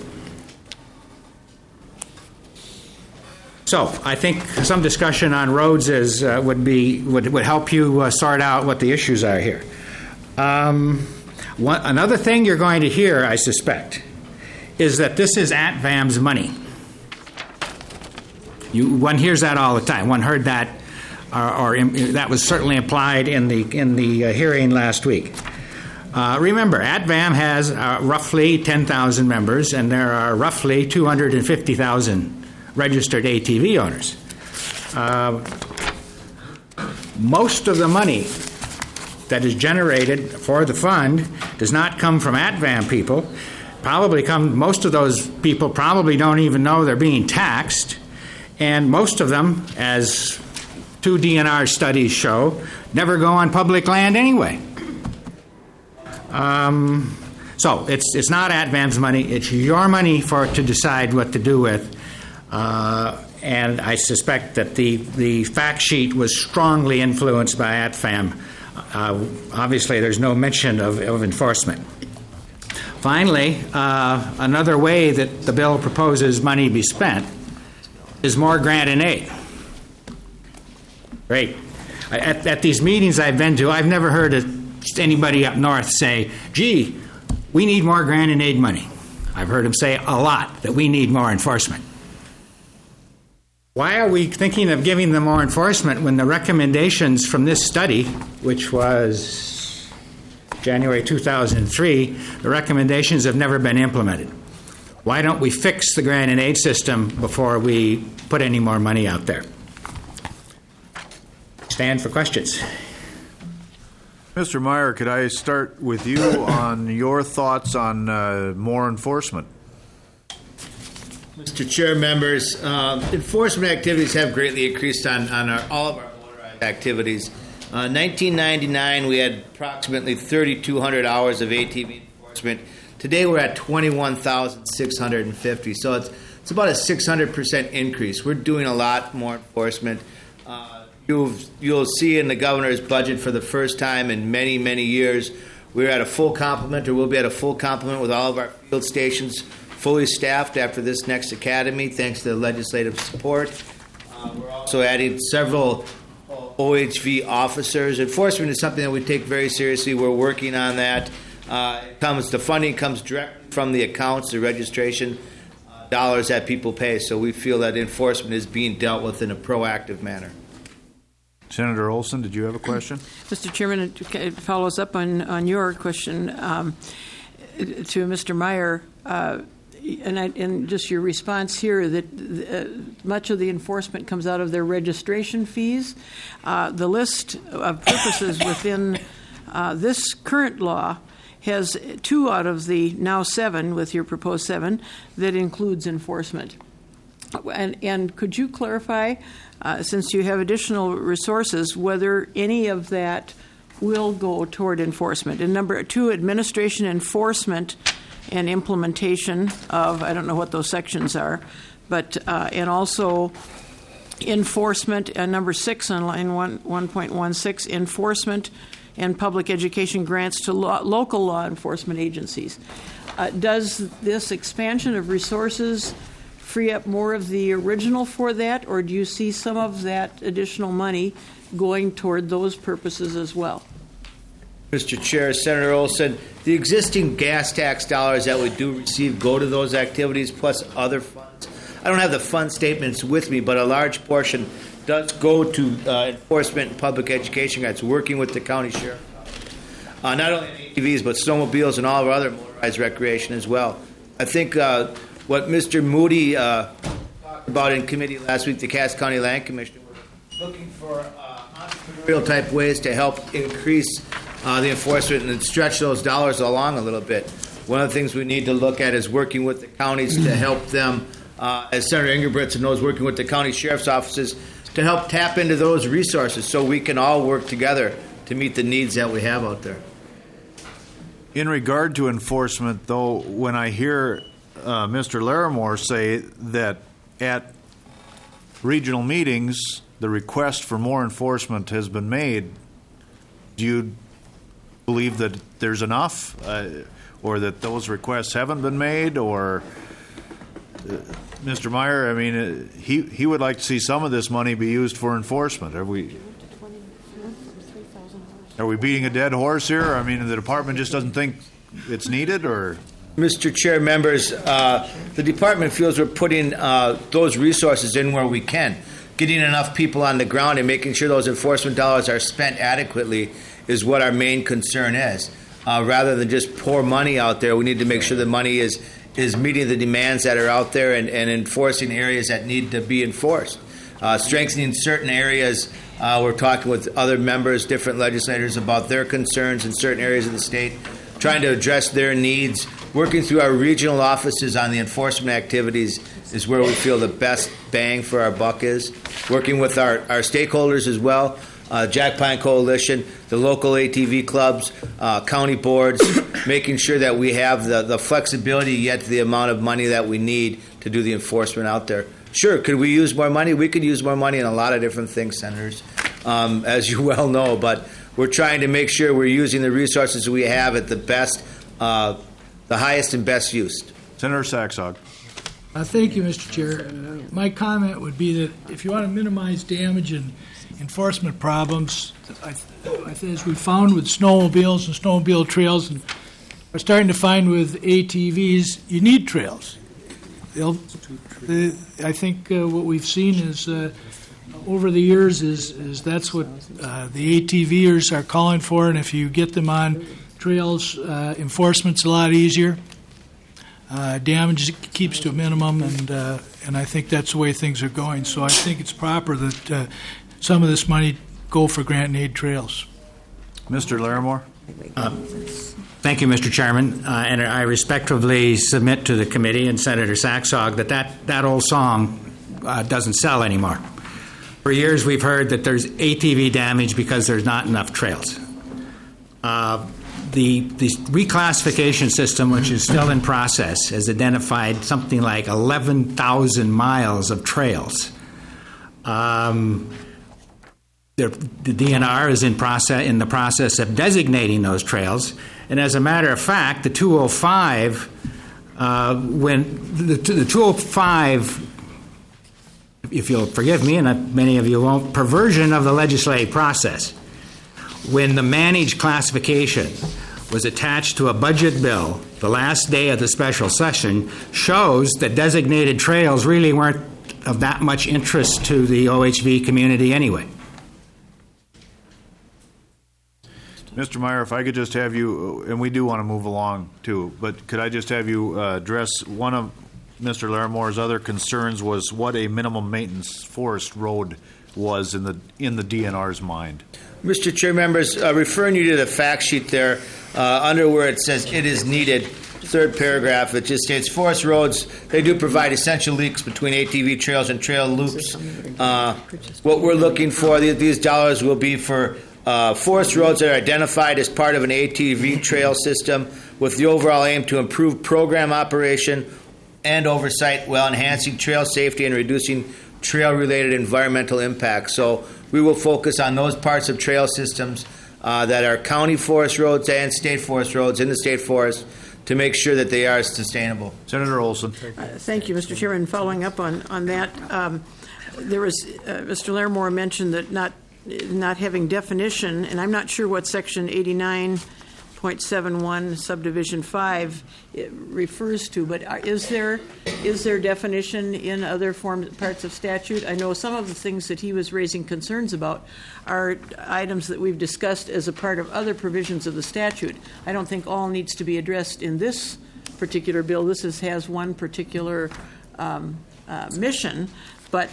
So I think some discussion on roads would help you sort out what the issues are here. Another thing you're going to hear, I suspect, is that this is ATVAM's money. One hears that all the time. One heard that, or that was certainly implied in the hearing last week. Remember, ATVAM has roughly 10,000 members, and there are roughly 250,000 registered ATV owners. Most of the money that is generated for the fund does not come from ATVAM people. Most of those people probably don't even know they're being taxed, and most of them, as 2 DNR studies show, never go on public land anyway. So it's not ATVAM's money, it's your money to decide what to do with. And I suspect that the fact sheet was strongly influenced by ATVAM. Obviously, there's no mention of enforcement. Finally, another way that the bill proposes money be spent is more grant and aid. Great. At these meetings I've been to, I've never heard anybody up north say, gee, we need more grant and aid money. I've heard them say a lot that we need more enforcement. Why are we thinking of giving them more enforcement when the recommendations from this study, which was January 2003, the recommendations have never been implemented? why don't we fix the grant and aid system before we put any more money out there? Stand for questions. Mr. Meyer, could I start with you on your thoughts on more enforcement? Mr. Chair, members, enforcement activities have greatly increased on all of our motorized activities. 1999, we had approximately 3,200 hours of ATV enforcement. Today, we're at 21,650. So it's about a 600% increase. We're doing a lot more enforcement. You'll see in the governor's budget for the first time in many, many years, we're at a full complement, or we'll be at a full complement with all of our field stations fully staffed after this next academy, thanks to the legislative support. We're also adding several OHV officers. Enforcement is something that we take very seriously. We're working on that. The funding comes directly from the accounts, the registration dollars that people pay. So we feel that enforcement is being dealt with in a proactive manner. Senator Olson, did you have a question? Mr. Chairman, it follows up on your question to Mr. Meyer. And just your response here that much of the enforcement comes out of their registration fees. The list of purposes within this current law has 2 out of the now 7, with your proposed 7, that includes enforcement. And could you clarify, since you have additional resources, whether any of that will go toward enforcement? And number 2, administration, enforcement, and implementation of, I don't know what those sections are, but and also enforcement, and number 6 on line 1.16, enforcement and public education grants to local law enforcement agencies. Does this expansion of resources free up more of the original for that, or do you see some of that additional money going toward those purposes as well? Mr. Chair, Senator Olson, the existing gas tax dollars that we do receive go to those activities plus other funds. I don't have the fund statements with me, but a large portion does go to enforcement and public education grants, working with the county sheriff. Not only ATVs, but snowmobiles and all of our other motorized recreation as well. I think what Mr. Moody talked about in committee last week, the Cass County Land Commission, we're looking for entrepreneurial type ways to help increase the enforcement and stretch those dollars along a little bit. One of the things we need to look at is working with the counties to help them, as Senator Ingebrigtsen knows, working with the county sheriff's offices to help tap into those resources so we can all work together to meet the needs that we have out there. In regard to enforcement, though, when I hear Mr. Larimore say that at regional meetings the request for more enforcement has been made, do you believe that there's enough, or that those requests haven't been made, or Mr. Meyer, I mean, he would like to see some of this money be used for enforcement. Are we beating a dead horse here? I mean, the department just doesn't think it's needed, or? Mr. Chair, members, the department feels we're putting those resources in where we can. Getting enough people on the ground and making sure those enforcement dollars are spent adequately is what our main concern is. Rather than just pour money out there, we need to make sure the money is meeting the demands that are out there and enforcing areas that need to be enforced. Strengthening certain areas, we're talking with other members, different legislators about their concerns in certain areas of the state, trying to address their needs. Working through our regional offices on the enforcement activities is where we feel the best bang for our buck is. Working with our stakeholders as well, Jack Pine Coalition, the local ATV clubs, county boards, making sure that we have the flexibility yet the amount of money that we need to do the enforcement out there. Sure, could we use more money? We could use more money in a lot of different things, Senators, as you well know, but we're trying to make sure we're using the resources we have at the best, the highest and best use. Senator Saxog. Thank you, Mr. Chair. My comment would be that if you want to minimize damage and enforcement problems, as we found with snowmobiles and snowmobile trails, and we're starting to find with ATVs, you need trails. I think what we've seen is over the years is that's what the ATVers are calling for, and if you get them on trails, enforcement's a lot easier. damage keeps to a minimum, and I think that's the way things are going. So I think it's proper that some of this money go for grant and aid trails. Mr. Larimore? Thank you, Mr. Chairman. And I respectfully submit to the committee and Senator Saxog that old song doesn't sell anymore. For years, we've heard that there's ATV damage because there's not enough trails. The reclassification system, which is still in process, has identified something like 11,000 miles of trails. The DNR is in the process of designating those trails, and as a matter of fact, the 205, when the 205, if you'll forgive me, and many of you won't, perversion of the legislative process, when the managed classification was attached to a budget bill the last day of the special session, shows that designated trails really weren't of that much interest to the OHV community anyway. Mr. Meyer, if I could just have you, and we do want to move along too, but could I just have you address one of Mr. Larimore's other concerns was what a minimum maintenance forest road was in the DNR's mind? Mr. Chair, members, referring you to the fact sheet there, under where it says it is needed, third paragraph, it just states forest roads, they do provide essential links between ATV trails and trail loops. What we're looking for, these dollars will be for forest roads that are identified as part of an ATV trail system with the overall aim to improve program operation and oversight while enhancing trail safety and reducing trail-related environmental impacts. So we will focus on those parts of trail systems that are county forest roads and state forest roads in the state forest to make sure that they are sustainable. Senator Olson. Thank you, Mr. Chairman. Following up on that, there was Mr. Larimore mentioned that not having definition, and I'm not sure what Section 89.71 Subdivision 5 it refers to, but is there definition in other parts of statute? I know some of the things that he was raising concerns about are items that we've discussed as a part of other provisions of the statute. I don't think all needs to be addressed in this particular bill. This has one particular mission, but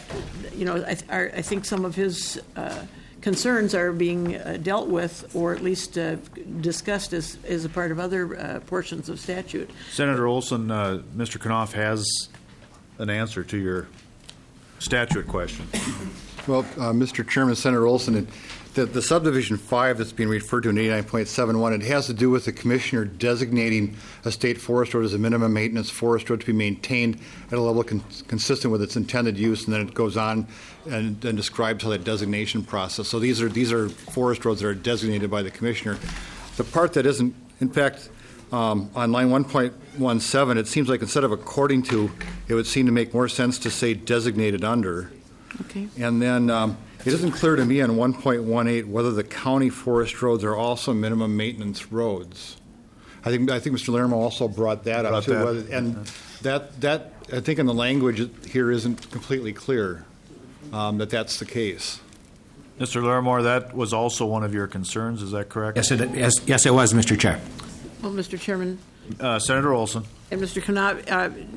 I think some of his concerns are being dealt with, or at least discussed as a part of other portions of statute. Senator Olson, Mr. Knopf has an answer to your statute question. Well, Mr. Chairman, Senator Olson, the subdivision 5 that's being referred to in 89.71, it has to do with the commissioner designating a state forest road as a minimum maintenance forest road to be maintained at a level consistent with its intended use, and then it goes on and describes how that designation process. So these are forest roads that are designated by the commissioner. The part that isn't, in fact, on line 1.17, it seems like instead of according to, it would seem to make more sense to say designated under. Okay. And then it isn't clear to me on 1.18 whether the county forest roads are also minimum maintenance roads. I think Mr. Larimore also brought that up too. And that I think in the language here isn't completely clear that that's the case. Mr. Larimore, that was also one of your concerns. Is that correct? Yes, it was, Mr. Chair. Well, Mr. Chairman. Senator Olson. And Mr. Knopf,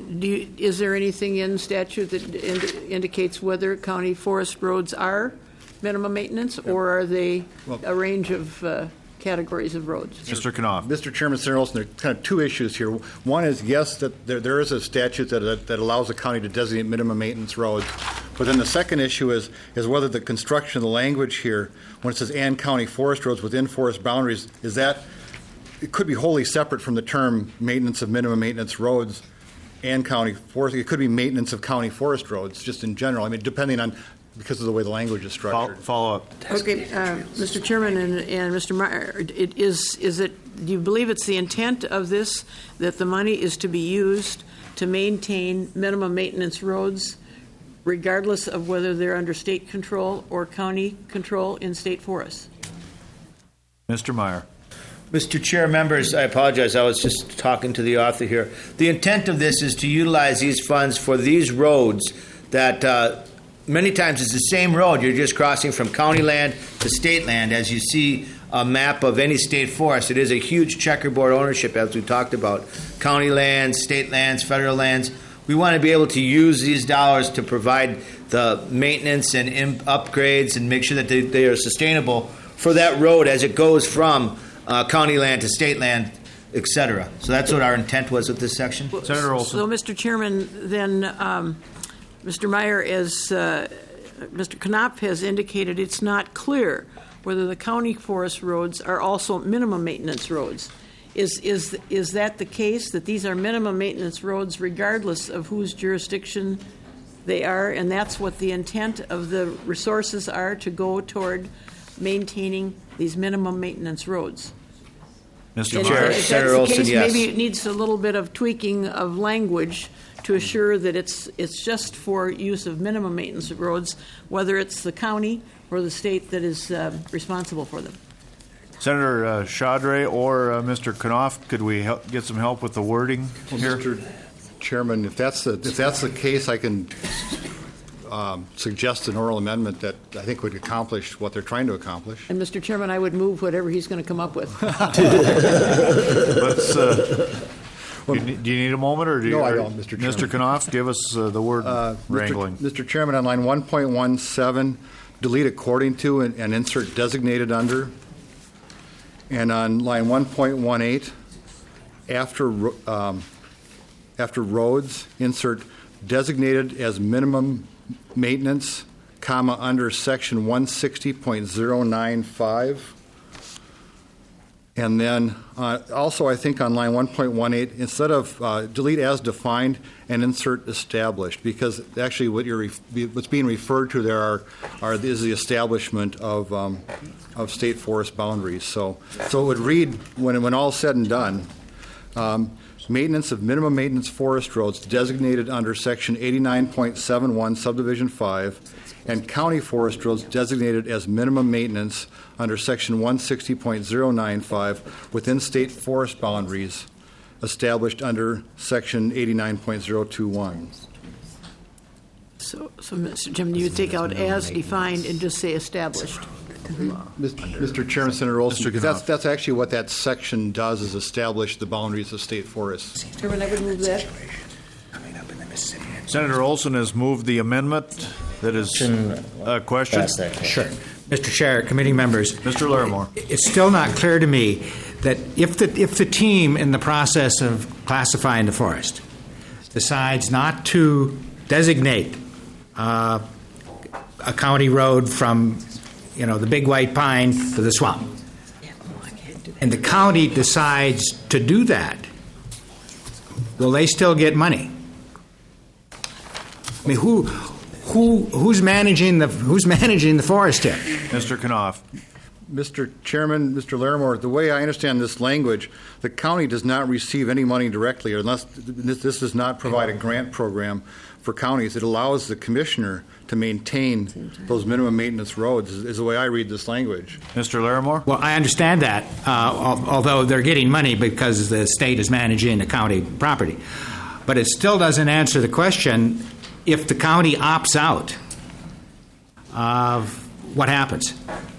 is there anything in statute that indicates whether county forest roads are minimum maintenance, or are they a range of categories of roads? Mr. Knopf. Mr. Chairman, Senator Olson, there are kind of two issues here. One is, yes, that there is a statute that allows the county to designate minimum maintenance roads. But then the second issue is whether the construction of the language here, when it says and county forest roads within forest boundaries, is that it could be wholly separate from the term maintenance of minimum maintenance roads and county forest. It could be maintenance of county forest roads, just in general. I mean, depending on, because of the way the language is structured. Follow up. Okay, Mr. Chairman and Mr. Meyer, do you believe it's the intent of this that the money is to be used to maintain minimum maintenance roads, regardless of whether they're under state control or county control in state forests? Mr. Meyer. Mr. Chair, members, I apologize. I was just talking to the author here. The intent of this is to utilize these funds for these roads that many times it's the same road. You're just crossing from county land to state land. As you see a map of any state forest, it is a huge checkerboard ownership, as we talked about. County lands, state lands, federal lands. We want to be able to use these dollars to provide the maintenance and upgrades and make sure that they are sustainable for that road as it goes from county land to state land, et cetera. So that's what our intent was with this section. Senator Olson. So, Mr. Chairman, then Mr. Meyer, as Mr. Knopf has indicated, it's not clear whether the county forest roads are also minimum maintenance roads. Is that the case, that these are minimum maintenance roads regardless of whose jurisdiction they are, and that's what the intent of the resources are, to go toward maintaining these minimum maintenance roads? Mr. And Chair. if that's Senator the Olson, case, yes. maybe it needs a little bit of tweaking of language to assure that it's just for use of minimum maintenance roads, whether it's the county or the state that is responsible for them. Senator Chaudry or Mr. Knopf, could we get some help with the wording here? Mr. Chairman, if that's the case, I can suggest an oral amendment that I think would accomplish what they're trying to accomplish. And, Mr. Chairman, I would move whatever he's going to come up with. Let's, do you need a moment, or do you? No, I don't, Mr. Chairman. Mr. Knopf, give us the word wrangling. Mr. Chairman, on line 1.17, delete according to and insert designated under. And on line 1.18, after roads, insert designated as minimum maintenance, comma, under section 160.095. And then also, I think on line 1.18, instead of delete as defined and insert established, because actually what's being referred to there is the establishment of state forest boundaries. So it would read, when all said and done, maintenance of minimum maintenance forest roads designated under section 89.71 subdivision 5, and county forest roads designated as minimum maintenance under section 160.095 within state forest boundaries established under section 89.021. So, Mr. Chairman, you would take out as defined and just say established. Mr. Chairman, Senator Olson, that's actually what that section does, is establish the boundaries of state forests. Chairman, I would move that. Senator Olson has moved the amendment. That is a question. Sure. Mr. Chair, committee members. Mr. Larimore. It's still not clear to me that if the team in the process of classifying the forest decides not to designate a county road from, the big white pine to the swamp, and the county decides to do that, will they still get money? I mean, who's managing the forest here? Mr. Knopf. Mr. Chairman, Mr. Larimore, the way I understand this language, the county does not receive any money directly, unless this does not provide a grant program for counties. It allows the commissioner to maintain those minimum maintenance roads, is the way I read this language. Mr. Larimore? Well, I understand that, although they're getting money because the state is managing the county property. But it still doesn't answer the question, if the county opts out, what happens?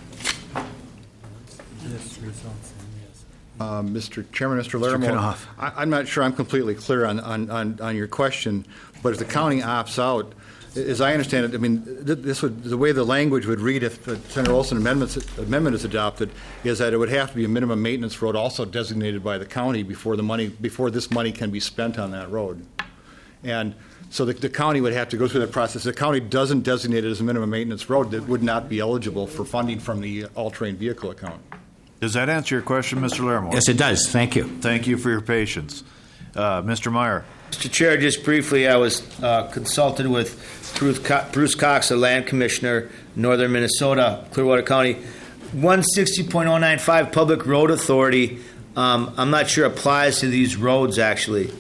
Mr. Chairman, Mr. Larimore, I'm not sure I'm completely clear on your question, but if the county opts out, as I understand it, I mean, the way the language would read if the Senator Olson amendment is adopted is that it would have to be a minimum maintenance road also designated by the county before this money can be spent on that road. And so the county would have to go through that process. If the county doesn't designate it as a minimum maintenance road, that would not be eligible for funding from the all-terrain vehicle account. Does that answer your question, Mr. Larimore? Yes, it does. Thank you. Thank you for your patience. Mr. Meyer. Mr. Chair, just briefly, I was consulted with Bruce Cox, the land commissioner, northern Minnesota, Clearwater County. 160.095 Public Road Authority, I'm not sure applies to these roads, actually.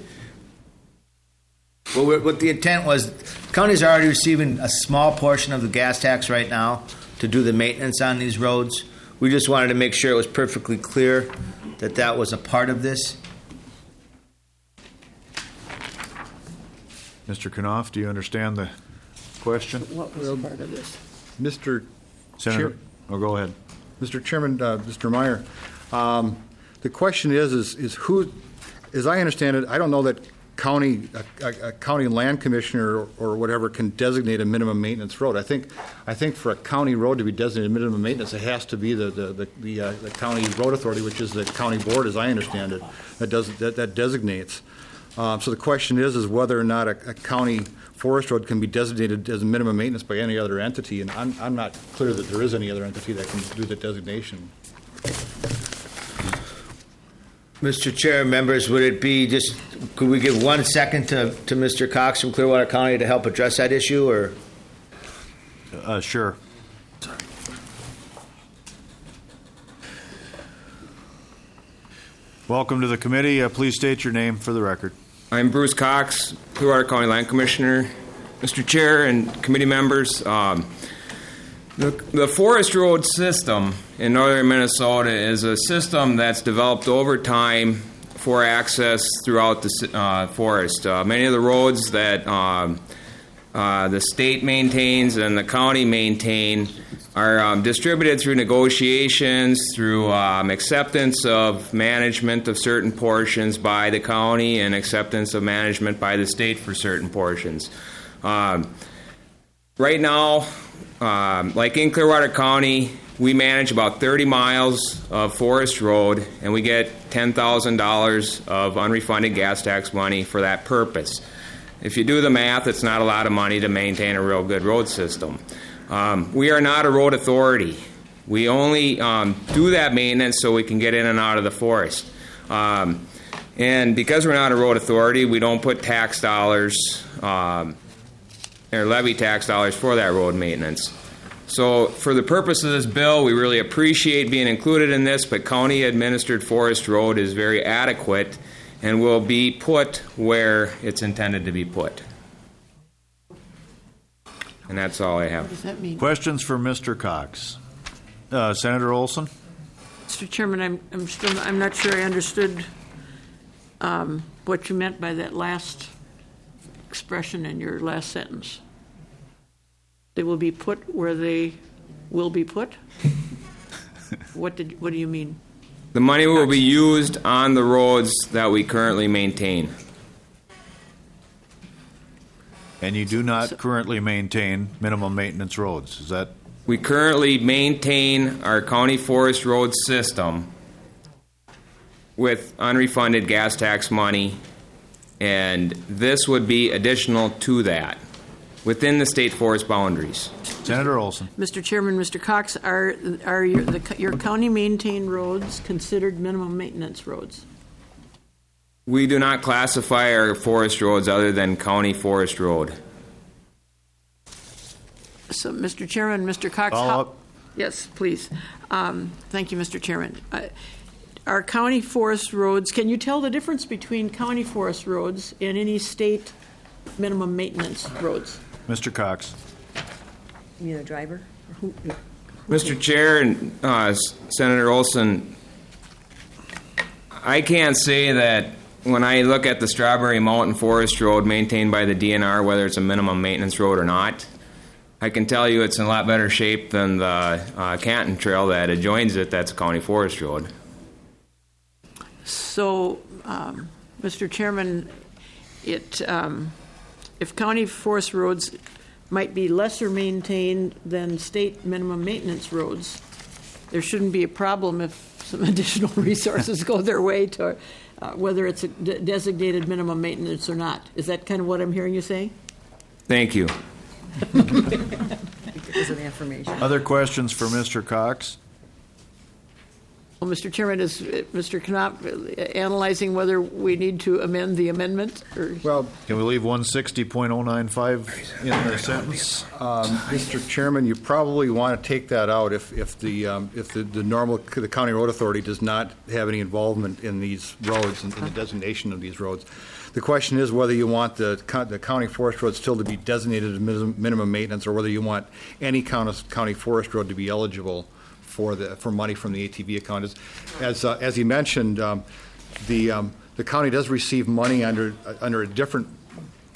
What the intent was, counties are already receiving a small portion of the gas tax right now to do the maintenance on these roads. We just wanted to make sure it was perfectly clear that that was a part of this. Mr. Knopf, do you understand the Question? What was part of this? Mr. Senator? Chair- Oh, go ahead. Mr. Chairman, Mr. Meyer, the question is who, as I understand it, I don't know that a county land commissioner or whatever can designate a minimum maintenance road. I think for a county road to be designated minimum maintenance, it has to be the county road authority, which is the county board, as I understand it, that designates. So the question is whether or not a county forest road can be designated as a minimum maintenance by any other entity, and I'm not clear that there is any other entity that can do the designation. Mr. Chair, members, would it be just, could we give 1 second to Mr. Cox from Clearwater County to help address that issue, or? Sure. Welcome to the committee. Please state your name for the record. I'm Bruce Cox, Clearwater County Land Commissioner. Mr. Chair and committee members, the forest road system in northern Minnesota is a system that's developed over time for access throughout the forest. Many of the roads that the state maintains and the county maintain are distributed through negotiations, through acceptance of management of certain portions by the county and acceptance of management by the state for certain portions. Right now, like in Clearwater County, we manage about 30 miles of forest road, and we get $10,000 of unrefunded gas tax money for that purpose. If you do the math, it's not a lot of money to maintain a real good road system. We are not a road authority. We only do that maintenance so we can get in and out of the forest. And because we're not a road authority, we don't put tax dollars or levy tax dollars for that road maintenance. So for the purpose of this bill, we really appreciate being included in this, but county-administered forest road is very adequate and will be put where it's intended to be put. And that's all I have. What does that mean? Questions for Mr. Cox? Senator Olson? Mr. Chairman, I'm not sure I understood what you meant by that last expression in your last sentence. They will be put where they will be put? What do you mean? The money will be used on the roads that we currently maintain. And you do not currently maintain minimum maintenance roads, is that? We currently maintain our county forest road system with unrefunded gas tax money, and this would be additional to that within the state forest boundaries. Senator Olson. Mr. Chairman, Mr. Cox, are your county-maintained roads considered minimum maintenance roads? We do not classify our forest roads other than county forest road. So, Mr. Chairman, Mr. Cox. Follow up. Yes, please. Thank you, Mr. Chairman. Our county forest roads, can you tell the difference between county forest roads and any state minimum maintenance roads? Mr. Cox. You mean a driver? Mr. Chair and Senator Olson, I can't say that when I look at the Strawberry Mountain Forest Road maintained by the DNR, whether it's a minimum maintenance road or not. I can tell you it's in a lot better shape than the Canton Trail that adjoins it. That's a county forest road. So, Mr. Chairman, if county forest roads might be lesser maintained than state minimum maintenance roads, there shouldn't be a problem if some additional resources go their way to whether it's a designated minimum maintenance or not. Is that kind of what I'm hearing you say? Thank you. Because of the information. Other questions for Mr. Cox? Well, Mr. Chairman, is Mr. Knopf analyzing whether we need to amend the amendment? Or? Well, can we leave 160.095 in the sentence? Mr. Chairman, you probably want to take that out if the county road authority does not have any involvement in these roads and in the designation of these roads. The question is whether you want the county forest road still to be designated as minimum maintenance, or whether you want any county forest road to be eligible for money from the ATV account. As he mentioned, the county does receive money under a different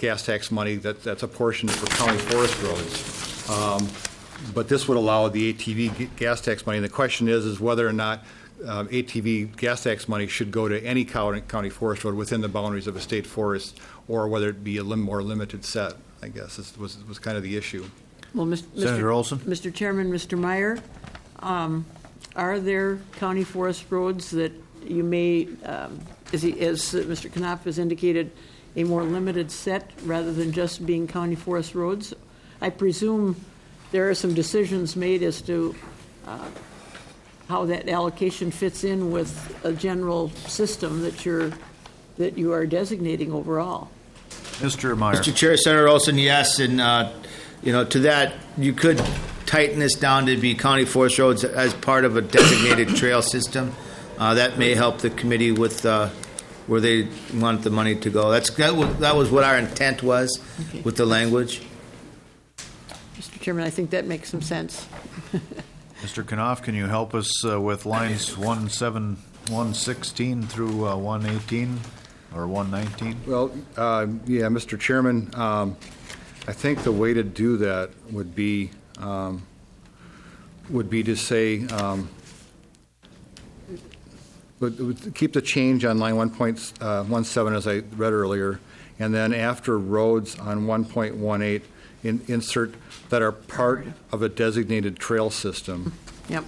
gas tax money that's apportioned for county forest roads. But this would allow the ATV gas tax money. And the question is whether or not ATV gas tax money should go to any county forest road within the boundaries of a state forest, or whether it be a more limited set, I guess, was kind of the issue. Well, Senator Olson? Mr. Chairman, Mr. Meyer, are there county forest roads that you may, as Mr. Knopf has indicated, a more limited set rather than just being county forest roads? I presume there are some decisions made as to how that allocation fits in with a general system that you are designating overall. Mr. Meyer. Mr. Chair, Senator Olson, yes, and to that you could tighten this down to be county forest roads as part of a designated trail system. That may help the committee with where they want the money to go. That was what our intent was with the language. Mr. Chairman, I think that makes some sense. Mr. Knopf, can you help us with lines 116 through 118 or 119? Well, yeah, Mr. Chairman, I think the way to do that would be to say, keep the change on line 1.17 as I read earlier, and then after roads on 1.18, insert that are part of a designated trail system. Yep.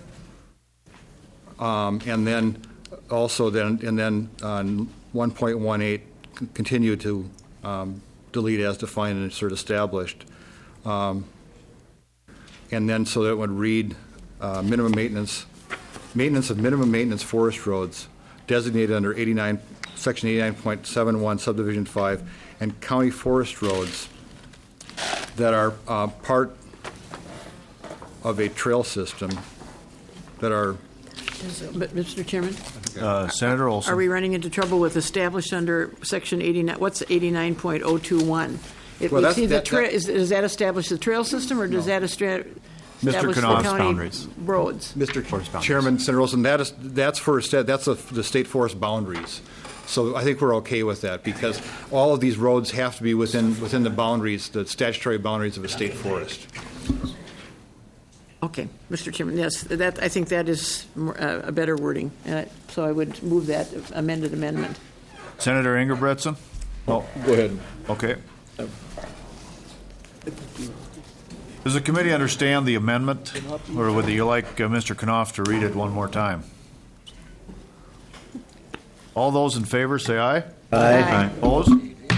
And then also on 1.18 continue to delete as defined and insert established. And then so that it would read minimum maintenance of minimum maintenance forest roads designated under section 89.71 subdivision 5 and county forest roads that are part of a trail system that are. But, Mr. Chairman? Senator Olson. Are we running into trouble with established under section 89? What's 89.021? Well, does that establish the trail system, or does that establish the county boundaries. Roads? Mr. Chairman, Senator Olson, that's the state forest boundaries. So I think we're okay with that because all of these roads have to be within the boundaries, the statutory boundaries of a state forest. Okay, Mr. Chairman, yes, I think that is a better wording. So I would move that amended amendment. Senator Ingebretson? Oh, go ahead. Okay. Does the committee understand the amendment, or would you like Mr. Knopf to read it one more time? All those in favor say aye. Aye. Opposed?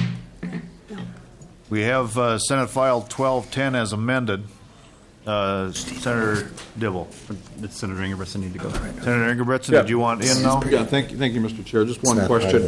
We have Senate File 1210 as amended. Senator Dibble. Did Senator Ingebretson need to go? Senator Ingebretson, did you want in now? Yeah, thank you, Mr. Chair. Just one question.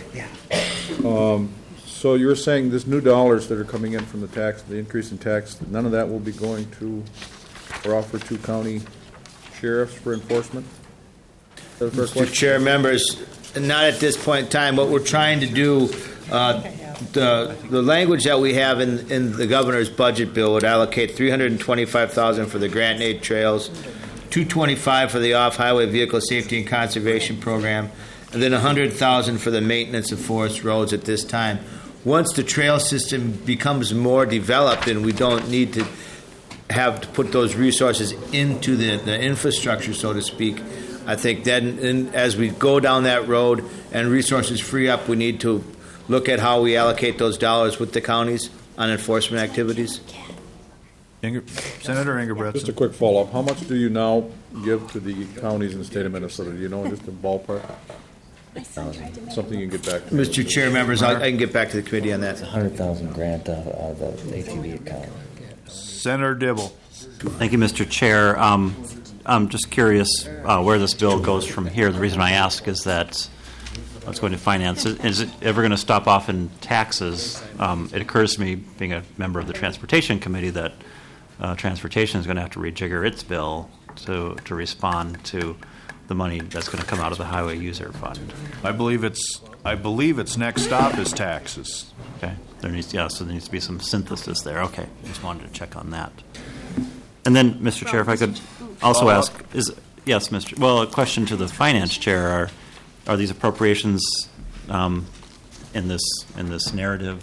So you're saying this new dollars that are coming in from the tax, the increase in tax, none of that will be going to or offered to county sheriffs for enforcement? Mr. Chair, members, not at this point in time. What we're trying to do, the language that we have in the governor's budget bill would allocate $325,000 for the grant and aid trails, $225,000 for the off-highway vehicle safety and conservation program, and then $100,000 for the maintenance of forest roads at this time. Once the trail system becomes more developed and we don't need to have to put those resources into the infrastructure, so to speak, I think then as we go down that road and resources free up, we need to look at how we allocate those dollars with the counties on enforcement activities. Senator Ingebretson. Just a quick follow-up. How much do you now give to the counties in the state of Minnesota? Do you know just a ballpark? Something you can get back to. Mr. Chair, members, I can get back to the committee on that. It's a $100,000 grant out of the ATV account. Senator Dibble. Thank you, Mr. Chair. I'm just curious where this bill goes from here. The reason I ask is that it's going to finance. Is it ever going to stop off in taxes? It occurs to me, being a member of the Transportation Committee, that Transportation is going to have to rejigger its bill to respond to the money that's going to come out of the Highway User Fund. I believe its next stop is taxes. Okay. So there needs to be some synthesis there. Okay. Just wanted to check on that. And then, Mr. Chair, if I could also ask, a question to the Finance Chair: Are these appropriations in this narrative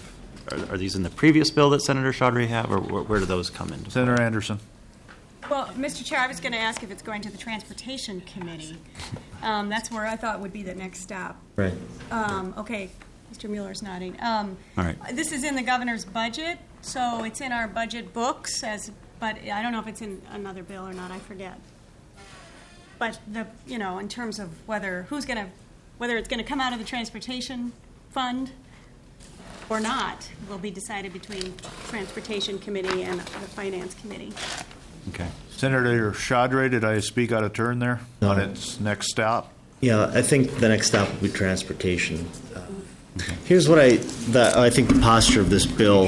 are these in the previous bill that Senator Chaudhry have, or where do those come in? Senator Anderson. Well, Mr. Chair, I was going to ask if it's going to the Transportation Committee. That's where I thought would be the next stop. Right. Okay, Mr. Mueller's nodding. All right. This is in the governor's budget, so it's in our budget books, but I don't know if it's in another bill or not. I forget. But in terms of whether it's going to come out of the Transportation Fund or not, will be decided between Transportation Committee and the Finance Committee. Okay. Senator Chaudhry, did I speak out of turn there No. on its next stop? Yeah, I think the next stop will be transportation. Here's what I think the posture of this bill.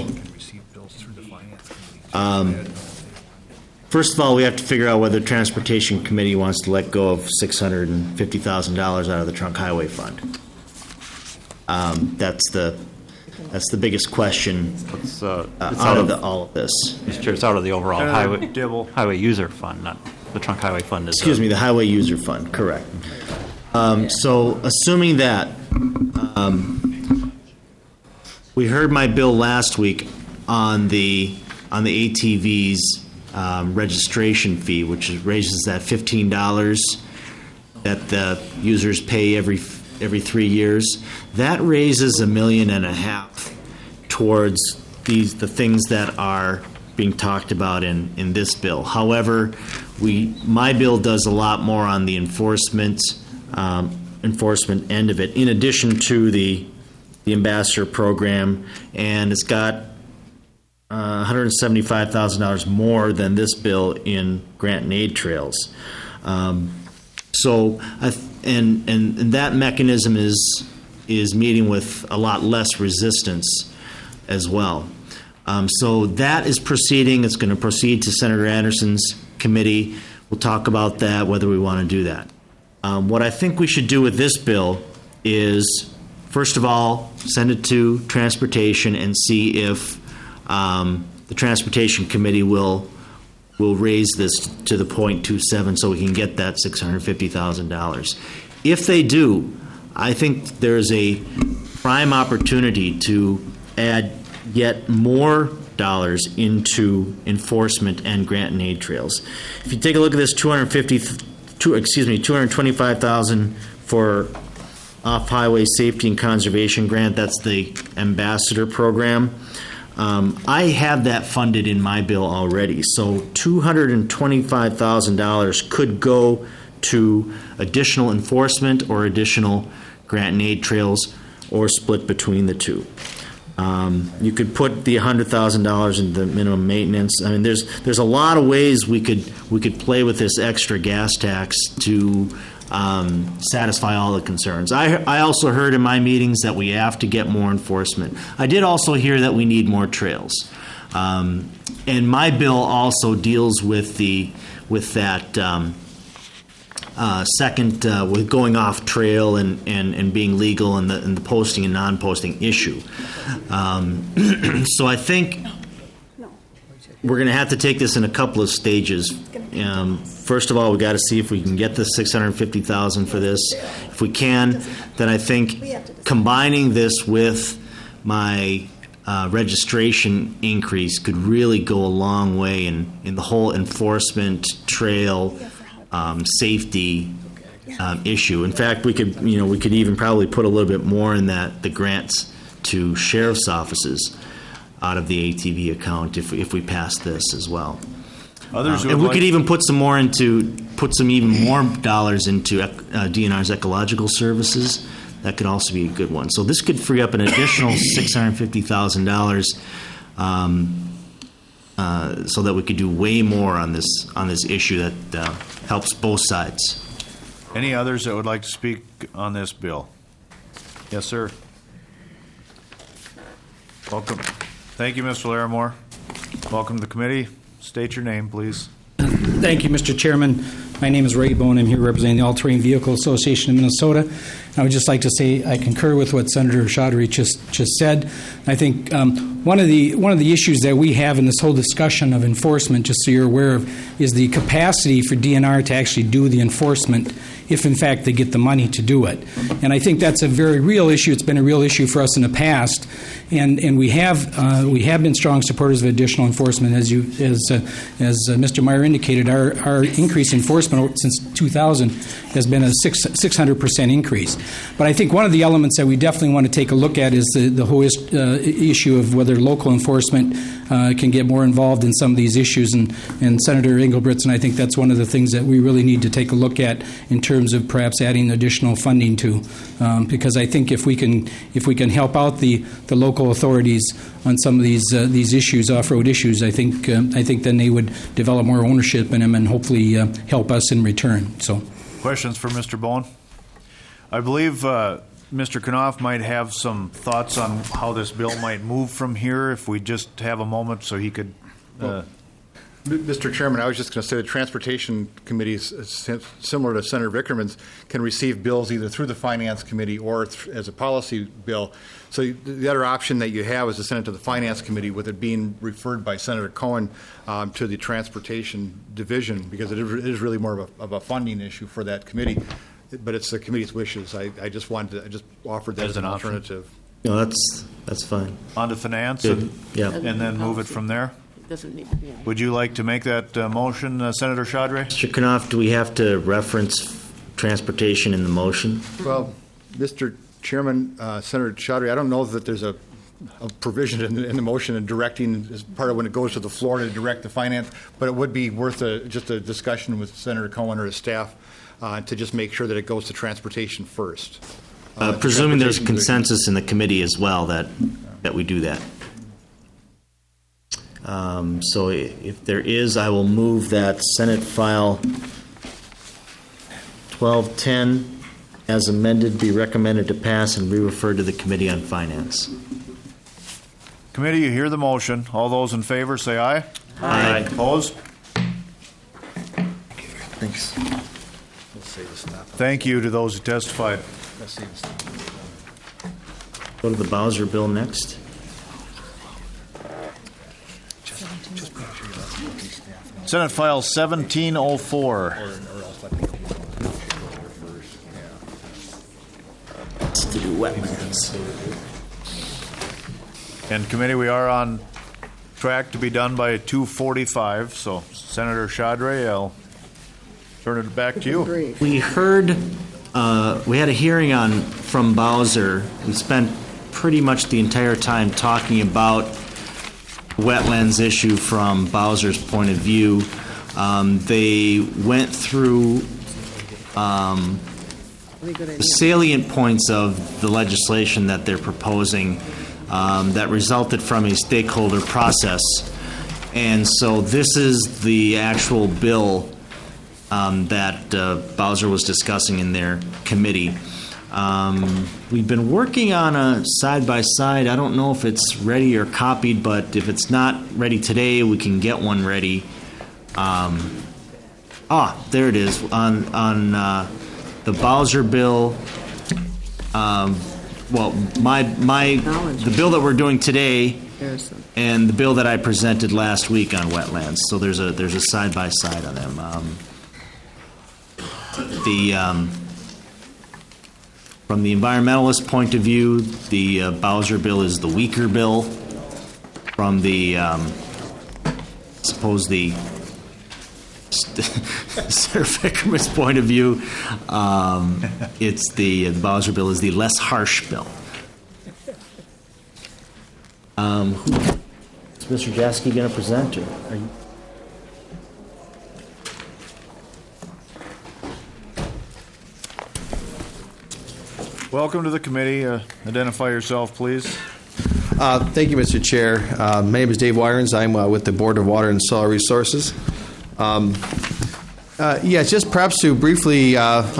First of all, we have to figure out whether the Transportation Committee wants to let go of $650,000 out of the Trunk Highway Fund. That's the biggest question out of all of this. Mr. Chair, it's out of the overall highway user fund, not the Trunk Highway Fund. Excuse me, the Highway User Fund, correct. So assuming that, we heard my bill last week on the ATV's registration fee, which raises that $15 that the users pay every 3 years. That raises $1.5 million towards the things that are being talked about in this bill. However, my bill does a lot more on the enforcement end of it, in addition to the ambassador program, and it's got $175,000 more than this bill in grant and aid trails. And that mechanism is meeting with a lot less resistance as well. So that is proceeding. It's going to proceed to Senator Anderson's committee. We'll talk about that, whether we want to do that. What I think we should do with this bill is, first of all, send it to Transportation and see if the Transportation Committee will raise this to the .27 so we can get that $650,000. If they do, I think there's a prime opportunity to add yet more dollars into enforcement and grant and aid trails. If you take a look at this $225,000 for off-highway safety and conservation grant, that's the ambassador program. I have that funded in my bill already, so $225,000 could go to additional enforcement or additional grant and aid trails, or split between the two. You could put the $100,000 in the minimum maintenance. I mean, there's a lot of ways we could play with this extra gas tax to satisfy all the concerns. I also heard in my meetings that we have to get more enforcement. I did also hear that we need more trails. And my bill also deals with that second, with going off trail and being legal and the posting and non-posting issue. So I think we're going to have to take this in a couple of stages. First of all, we got to see if we can get the $650,000 for this. If we can, then I think combining this with my registration increase could really go a long way in the whole enforcement, trail, safety issue. In fact, we could even probably put a little bit more in the grants to sheriff's offices out of the ATV account if we pass this as well. And we could even put some even more dollars into DNR's ecological services. That could also be a good one. So this could free up an additional $650,000 so that we could do way more on this issue that helps both sides. Any others that would like to speak on this bill? Yes, sir. Welcome. Thank you, Mr. Larimore. Welcome to the committee. State your name, please. Thank you, Mr. Chairman. My name is Ray Bone. I'm here representing the All-Terrain Vehicle Association of Minnesota. I would just like to say I concur with what Senator Chaudhry just said. I think one of the issues that we have in this whole discussion of enforcement, just so you're aware of, is the capacity for DNR to actually do the enforcement if in fact they get the money to do it. And I think that's a very real issue. It's been a real issue for us in the past, and we have been strong supporters of additional enforcement. As Mr. Meyer indicated, our increase in enforcement since 2000 has been a 600% increase. But I think one of the elements that we definitely want to take a look at is the whole issue of whether local enforcement can get more involved in some of these issues. And Senator Engelbretson, I think that's one of the things that we really need to take a look at in terms of perhaps adding additional funding to, because I think if we can help out the local authorities on some of these issues, off-road issues, I think then they would develop more ownership in them and hopefully help us in return. So, questions for Mr. Bowen? I believe Mr. Knopf might have some thoughts on how this bill might move from here. If we just have a moment, so he could. Mr. Chairman, I was just going to say the Transportation Committee, similar to Senator Vickerman's, can receive bills either through the Finance Committee or as a policy bill. So the other option that you have is to send it to the Finance Committee, with it being referred by Senator Cohen to the Transportation Division, because it is really more of a funding issue for that committee. But it's the committee's wishes. I just offered that as an alternative. No, that's fine. On to finance, and then move it from there. Doesn't need to be. Would you like to make that motion, Senator Chaudhry? Mr. Knopf, do we have to reference transportation in the motion? Well, Mr. Chairman, Senator Chaudhry, I don't know that there's a provision in the motion and directing as part of when it goes to the floor to direct the finance, but it would be worth just a discussion with Senator Cohen or his staff to just make sure that it goes to transportation first. Presuming there's consensus in the committee as well that we do that. So if there is, I will move that Senate File 1210 as amended be recommended to pass and be referred to the Committee on Finance. Committee, you hear the motion. All those in favor say aye. Aye. Opposed? Thanks. Thank you to those who testified. Go to the Bowser bill next. Senate File 1704. To do wetlands. And committee, we are on track to be done by 2:45. So, Senator Chaudhry, I'll turn it back to you. We heard, we had a hearing from Bowser. We spent pretty much the entire time talking about wetlands issue from Bowser's point of view. They went through the salient points of the legislation that they're proposing that resulted from a stakeholder process. And so this is the actual bill that Bowser was discussing in their committee. We've been working on a side-by-side. I don't know if it's ready or copied, but if it's not ready today, we can get one ready. There it is. On the Bowser bill, the bill that we're doing today and the bill that I presented last week on wetlands. So there's a side-by-side on them. From the environmentalist point of view, the Bowser bill is the weaker bill. From the, Senator Fickerman's point of view, it's the Bowser bill is the less harsh bill. Is Mr. Jaski going to present, or are you? Welcome to the committee. Identify yourself, please. Thank you, Mr. Chair. My name is Dave Wirens. I'm with the Board of Water and Soil Resources. Just perhaps to briefly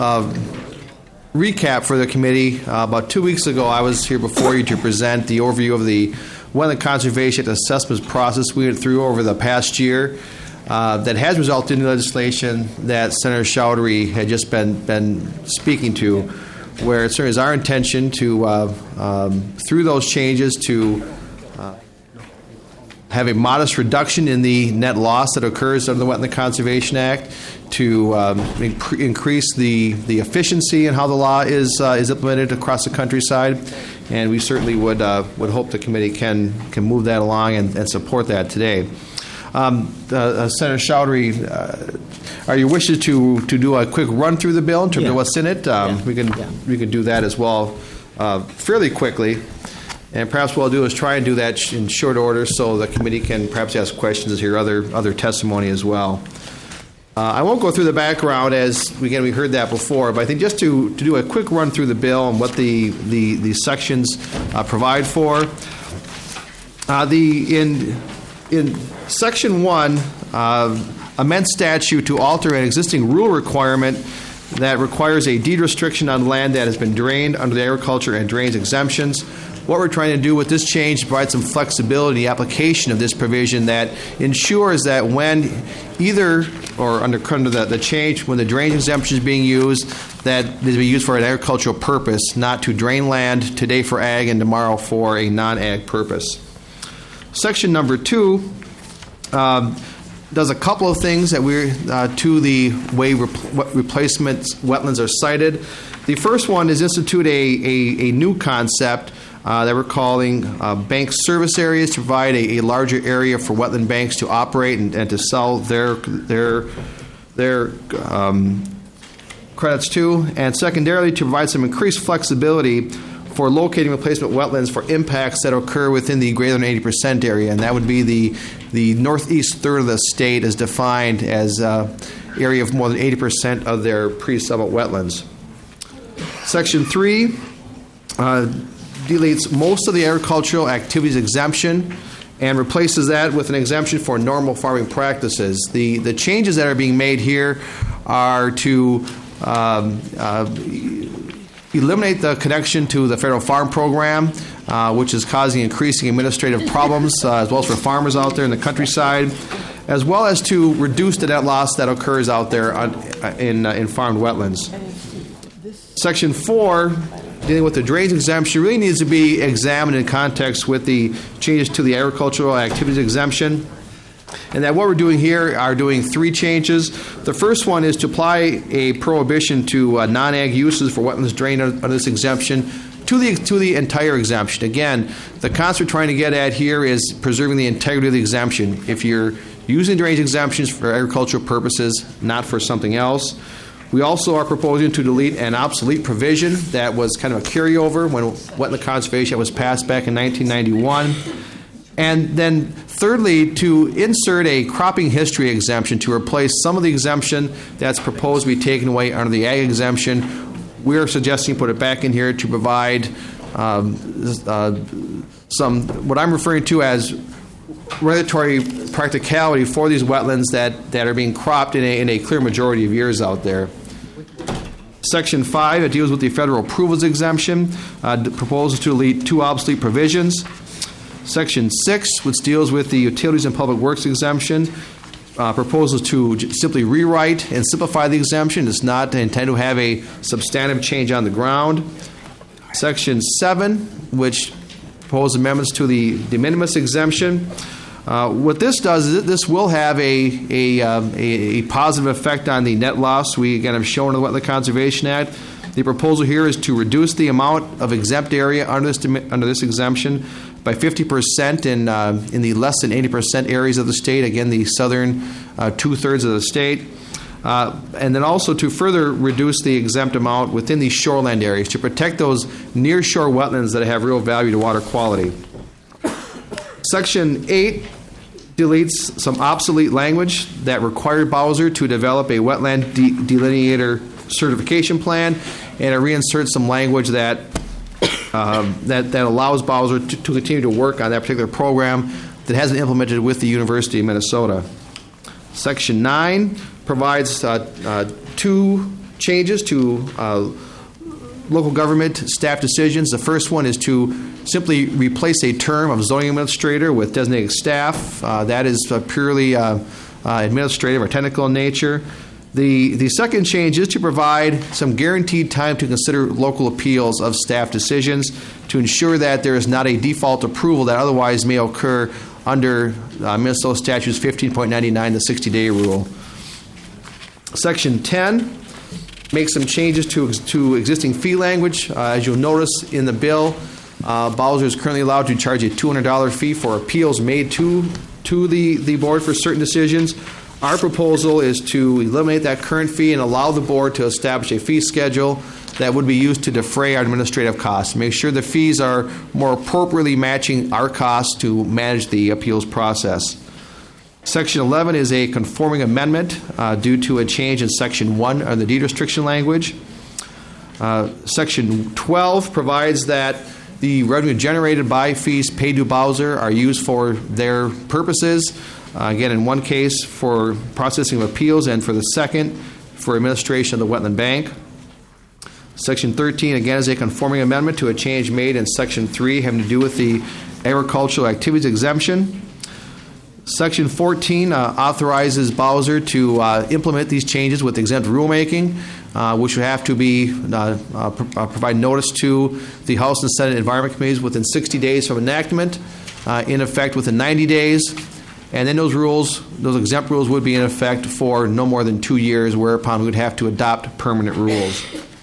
recap for the committee, about 2 weeks ago I was here before you to present the overview of the wetland conservation assessment process we went through over the past year that has resulted in legislation that Senator Chaudhry had just been speaking to, where it certainly is our intention to, through those changes, to have a modest reduction in the net loss that occurs under the Wetland Conservation Act, to increase the efficiency in how the law is implemented across the countryside, and we certainly would hope the committee can move that along and support that today. Senator Chowdhury, are your wishes to do a quick run through the bill in terms of what's in it? We can do that as well fairly quickly. And perhaps what I'll do is try and do that in short order so the committee can perhaps ask questions and hear other testimony as well. I won't go through the background, as again we heard that before, but I think just to do a quick run through the bill and what the sections provide for. In Section 1, amend statute to alter an existing rule requirement that requires a deed restriction on land that has been drained under the agriculture and drains exemptions. What we're trying to do with this change is provide some flexibility in the application of this provision that ensures that when either or under the change, when the drainage exemption is being used, that it is being used for an agricultural purpose, not to drain land today for ag and tomorrow for a non-ag purpose. Section number 2 does a couple of things that we're to the way replacement wetlands are cited. The first one is institute a new concept that we're calling bank service areas, to provide a larger area for wetland banks to operate and to sell their credits to, and secondarily to provide some increased flexibility for locating replacement wetlands for impacts that occur within the greater than 80% area, and that would be the northeast third of the state is defined as area of more than 80% of their pre-summit wetlands. Section 3 deletes most of the agricultural activities exemption and replaces that with an exemption for normal farming practices. The changes that are being made here are to eliminate the connection to the federal farm program, which is causing increasing administrative problems, as well as for farmers out there in the countryside, as well as to reduce the net loss that occurs out there in farmed wetlands. Section 4, dealing with the drainage exemption, really needs to be examined in context with the changes to the agricultural activities exemption. And that what we're doing here are doing 3 changes. The first one is to apply a prohibition to non-ag uses for wetlands drained under this exemption to the entire exemption. Again, the concept we're trying to get at here is preserving the integrity of the exemption. If you're using drainage exemptions for agricultural purposes, not for something else. We also are proposing to delete an obsolete provision that was kind of a carryover when Wetland Conservation Act was passed back in 1991. And then thirdly, to insert a cropping history exemption to replace some of the exemption that's proposed to be taken away under the ag exemption. We're suggesting put it back in here to provide some, what I'm referring to as regulatory practicality for these wetlands that are being cropped in a clear majority of years out there. Section 5, it deals with the federal approvals exemption, proposes to delete 2 obsolete provisions. Section 6, which deals with the utilities and public works exemption, proposes to simply rewrite and simplify the exemption. It's not intended to have a substantive change on the ground. Section 7, which proposes amendments to the de minimis exemption. What this does is this will have a positive effect on the net loss. We, again, have shown in the Wetland Conservation Act. The proposal here is to reduce the amount of exempt area under this exemption by 50% in the less than 80% areas of the state, again, the southern 2/3 of the state. And then also to further reduce the exempt amount within these shoreland areas to protect those near-shore wetlands that have real value to water quality. Section 8 deletes some obsolete language that required Bowser to develop a wetland delineator certification plan, and it reinserts some language that allows Bowser to continue to work on that particular program that hasn't implemented with the University of Minnesota. Section 9 provides 2 changes to local government staff decisions. The first one is to simply replace a term of zoning administrator with designated staff. That is purely administrative or technical in nature. The second change is to provide some guaranteed time to consider local appeals of staff decisions to ensure that there is not a default approval that otherwise may occur under Minnesota Statutes 15.99, the 60-day rule. Section 10 makes some changes to existing fee language. As you'll notice in the bill, Bowser is currently allowed to charge a $200 fee for appeals made to the board for certain decisions. Our proposal is to eliminate that current fee and allow the board to establish a fee schedule that would be used to defray our administrative costs. Make sure the fees are more appropriately matching our costs to manage the appeals process. Section 11 is a conforming amendment due to a change in Section 1 of the deed restriction language. Section 12 provides that the revenue generated by fees paid to Bowser are used for their purposes. Again, in one case for processing of appeals, and for the second for administration of the wetland bank. Section 13, again, is a conforming amendment to a change made in Section 3 having to do with the agricultural activities exemption. Section 14 authorizes Bowser to implement these changes with exempt rulemaking, which would have to be provide notice to the House and Senate Environment Committees within 60 days from enactment, in effect within 90 days. And then those exempt rules would be in effect for no more than 2 years, whereupon we would have to adopt permanent rules.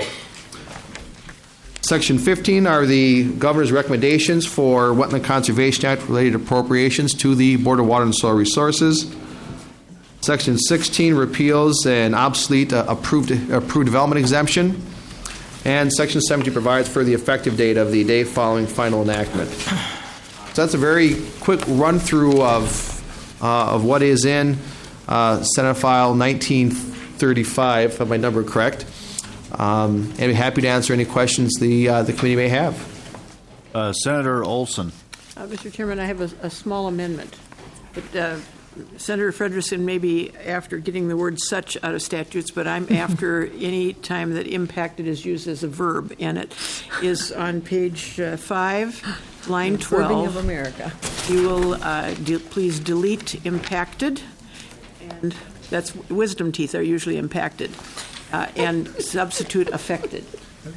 Section 15 are the governor's recommendations for Wetland Conservation Act related appropriations to the Board of Water and Soil Resources. Section 16 repeals an obsolete approved development exemption. And Section 17 provides for the effective date of the day following final enactment. So that's a very quick run-through of what is in Senate File 1935, if I have my number correct. And I'd be happy to answer any questions the committee may have. Senator Olson. Mr. Chairman, I have a small amendment. But, Senator Frederickson may be after getting the word such out of statutes, but I'm after any time that impacted is used as a verb, and it is on page 5, line 12. Verbing of America. You will please delete impacted, and that's wisdom teeth are usually impacted, and substitute affected.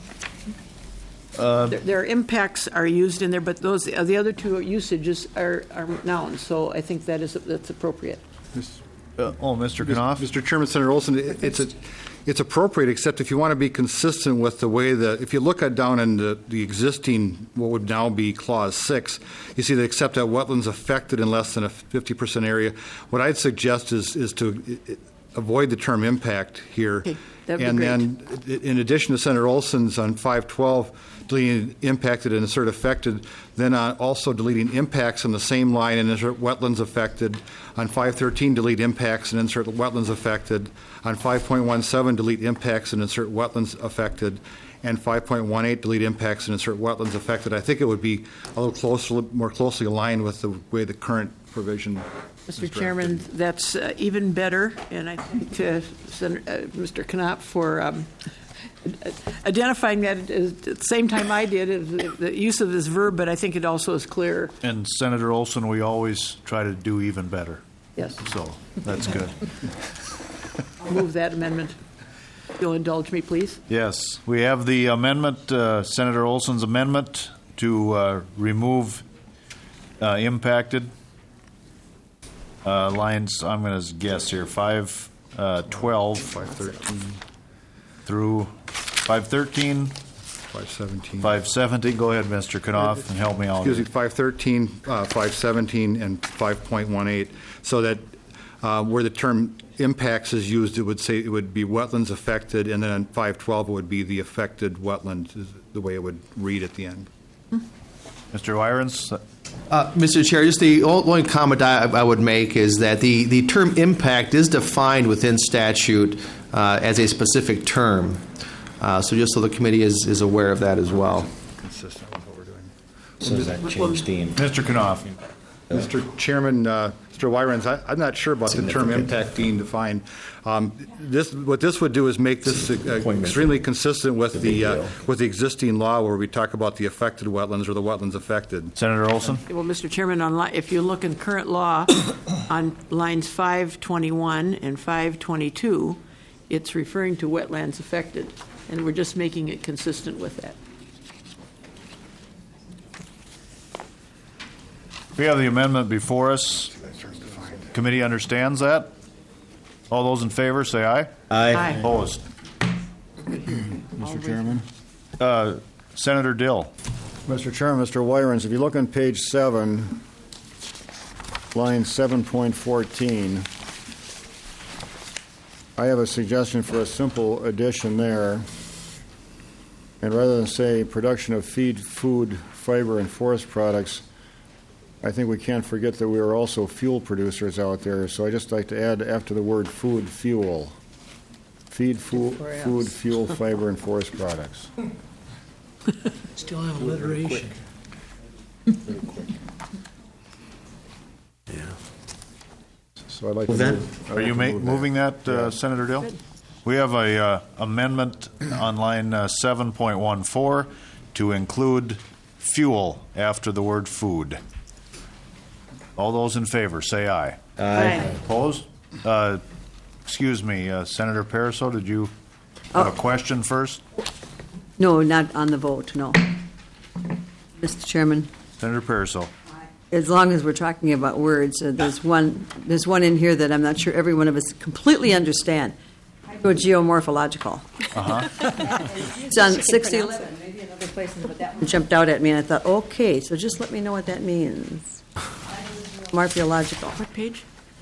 Their impacts are used in there, but those the other two usages are nouns. So I think that's appropriate. Mr. Knopf? Mr. Chairman, Senator Olson, it's appropriate, except if you want to be consistent with the way that, if you look at down in the existing, what would now be Clause 6, you see that except that wetlands affected in less than a 50% area. What I'd suggest is to avoid the term impact here. Okay, that'd be great. Then, in addition to Senator Olson's on 512, deleting impacted and insert affected, then also deleting impacts on the same line and insert wetlands affected. On 513, delete impacts and insert wetlands affected. On 5.17, delete impacts and insert wetlands affected. And 5.18, delete impacts and insert wetlands affected. I think it would be a little more closely aligned with the way the current provision Mr. Chairman, that's even better, and I thank Mr. Knopf for identifying that at the same time I did, the use of this verb, but I think it also is clear. And Senator Olson, we always try to do even better. Yes. So that's good. I'll move that amendment. You'll indulge me, please? Yes. We have the amendment, Senator Olson's amendment to remove impacted lines, I'm going to guess here, 512, 513 through 513, 517. 517. Go ahead, Mr. Knopf, and help me out. Excuse me, 513, 517, and 5.18. So that where the term impacts is used, it would say it would be wetlands affected, and then on 512 it would be the affected wetland, is the way it would read at the end. Mr. Irons? Mr. Chair, just the only comment I would make is that the term impact is defined within statute as a specific term. So just so the committee is aware of that as well. Consistent with what we're doing. So does that change the Mr. Knopf? Mr. Chairman, Mr. Wyrens, I'm not sure about the term impact being defined. What this would do is make this extremely consistent with the existing law where we talk about the affected wetlands or the wetlands affected. Senator Olson? Well, Mr. Chairman, if you look in current law on lines 521 and 522, it's referring to wetlands affected, and we're just making it consistent with that. We have the amendment before us. Committee understands that. All those in favor, say aye. Aye. Opposed? Mr. Chairman. Senator Dill. Mr. Chairman, Mr. Wyrens, if you look on page 7, line 7.14, I have a suggestion for a simple addition there. And rather than say production of feed, food, fiber, and forest products, I think we can't forget that we are also fuel producers out there. So I just like to add after the word food, fuel. Feed, food, fuel, fiber, and forest products. Still have alliteration. So I'd like Move to that. move, Are you moving that, Senator Dill? We have a amendment on line 7.14 to include fuel after the word food. All those in favor, say aye. Aye. Opposed? Excuse me, Senator Pariseau, did you have a question first? No, not on the vote, no. Mr. Chairman, Senator Pariseau. as long as we're talking about words, there's one in here that I'm not sure every one of us completely understand. Hydrogeomorphological. It's on 611, maybe in other places, but that one jumped out at me, and I thought, okay, so just let me know what that means. Morphological. What page?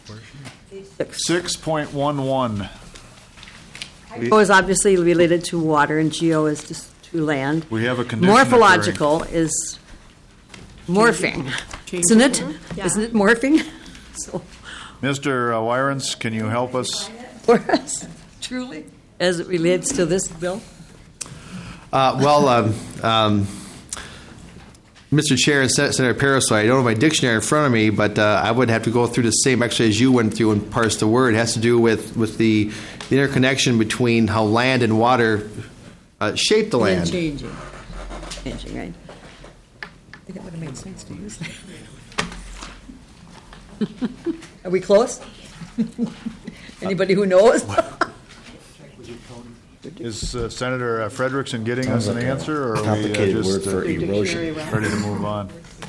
6.11. Hydro is obviously related to water, and geo is just to land. We have a condition Morphological is morphing, isn't it? Yeah. Isn't it morphing? So, Mr. Wyrens, can you help us? for us, truly, as it relates to this bill. Mr. Chair and Senator Pariseau, I don't have my dictionary in front of me, but I would have to go through the same exercise you went through and parse the word. It has to do with the interconnection between how land and water shape the land. Changing, right? I think it would have made sense to use that. Are we close? Anybody who knows? Is Senator Frederickson getting us an answer, or are we Complicated just word for erosion. ready to move on?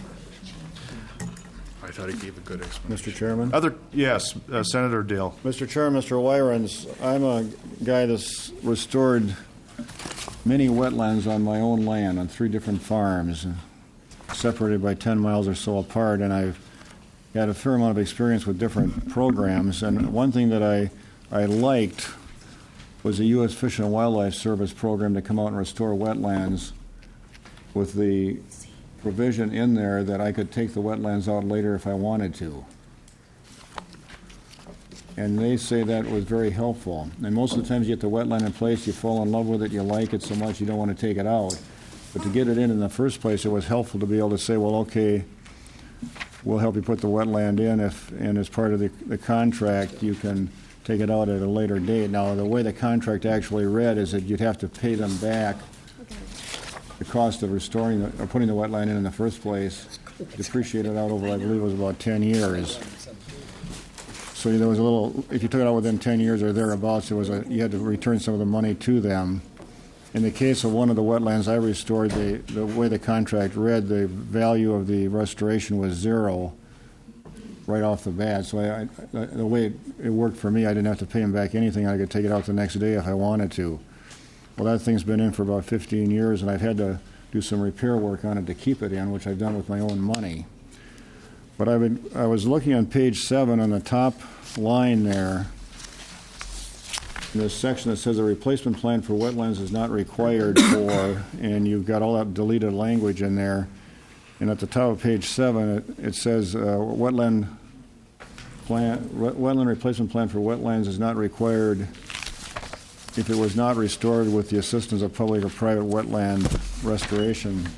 I thought he gave a good explanation. Mr. Chairman? Yes, Senator Dill. Mr. Chairman, Mr. Wyrens, I'm a guy that's restored many wetlands on my own land on 3 different farms, separated by 10 miles or so apart, and I've had a fair amount of experience with different programs. And one thing that I liked was the U.S. Fish and Wildlife Service program to come out and restore wetlands with the provision in there that I could take the wetlands out later if I wanted to. And they say that was very helpful. And most of the times you get the wetland in place, you fall in love with it, you like it so much you don't want to take it out. But to get it in the first place, it was helpful to be able to say, well, okay, we'll help you put the wetland in, and as part of the contract, you can take it out at a later date. Now, the way the contract actually read is that you'd have to pay them back the cost of restoring or putting the wetland in the first place, depreciate it out over, I believe it was about 10 years. So there was a little, if you took it out within 10 years or thereabouts, you had to return some of the money to them. In the case of one of the wetlands I restored, the way the contract read, the value of the restoration was 0 right off the bat. So the way it worked for me, I didn't have to pay them back anything. I could take it out the next day if I wanted to. Well, that thing's been in for about 15 years, and I've had to do some repair work on it to keep it in, which I've done with my own money. But I was looking on page 7 on the top line there, in this section that says a replacement plan for wetlands is not required for, and you've got all that deleted language in there. And at the top of page 7, it says wetland replacement plan for wetlands is not required if it was not restored with the assistance of public or private wetland restoration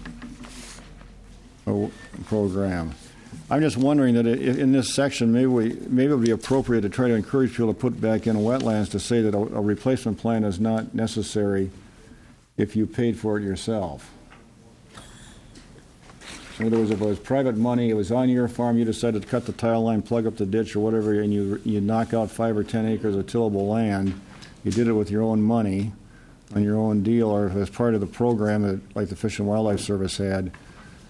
program. I'm just wondering that in this section, maybe it would be appropriate to try to encourage people to put back in wetlands to say that a replacement plan is not necessary if you paid for it yourself. In other words, if it was private money, it was on your farm, you decided to cut the tile line, plug up the ditch or whatever, and you knock out 5 or 10 acres of tillable land, you did it with your own money on your own deal, or if it was part of the program that, like the Fish and Wildlife Service had,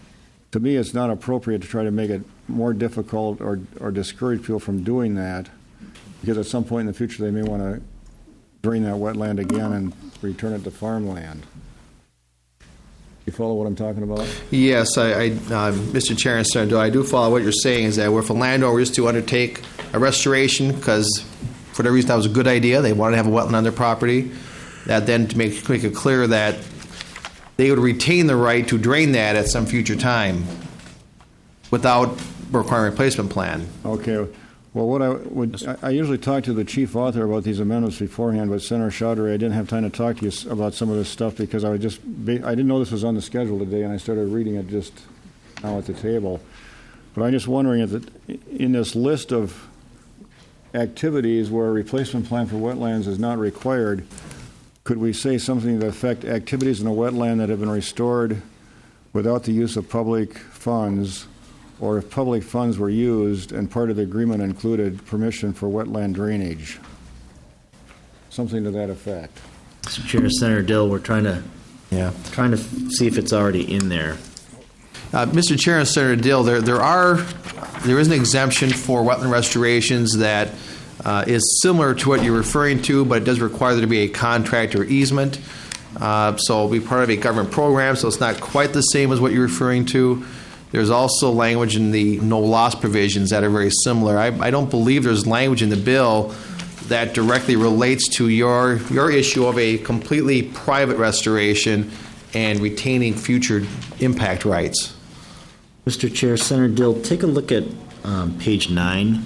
to me, it's not appropriate to try to make it more difficult or discourage people from doing that, because at some point in the future they may want to drain that wetland again and return it to farmland. You follow what I'm talking about? Yes, Mr. Chair and Senator Dill, I do follow what you're saying, is that if a landowner is to undertake a restoration, because for the reason that was a good idea, they wanted to have a wetland on their property, that then to make it clear that they would retain the right to drain that at some future time without requiring a replacement plan. Okay. Well, what I usually talk to the chief author about these amendments beforehand, but Senator Chaudhary, I didn't have time to talk to you about some of this stuff because I didn't know this was on the schedule today, and I started reading it just now at the table. But I'm just wondering if in this list of activities where a replacement plan for wetlands is not required, could we say something to the effect activities in a wetland that have been restored without the use of public funds, or if public funds were used and part of the agreement included permission for wetland drainage? Something to that effect. Mr. Chair, Senator Dill, we're trying to see if it's already in there. Mr. Chair and Senator Dill, there is an exemption for wetland restorations that is similar to what you're referring to, but it does require there to be a contract or easement. So it'll be part of a government program, so it's not quite the same as what you're referring to. There's also language in the no-loss provisions that are very similar. I don't believe there's language in the bill that directly relates to your issue of a completely private restoration and retaining future impact rights. Mr. Chair, Senator Dill, take a look at page 9.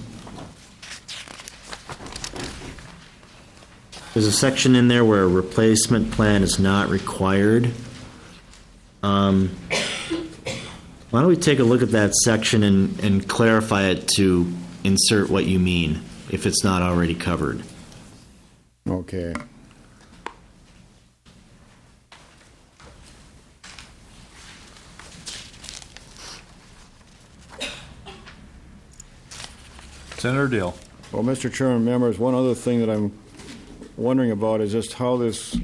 There's a section in there where a replacement plan is not required. Why don't we take a look at that section and clarify it to insert what you mean, if it's not already covered? Okay. Senator Dill. Well, Mr. Chairman, members, one other thing that I'm wondering about is just how this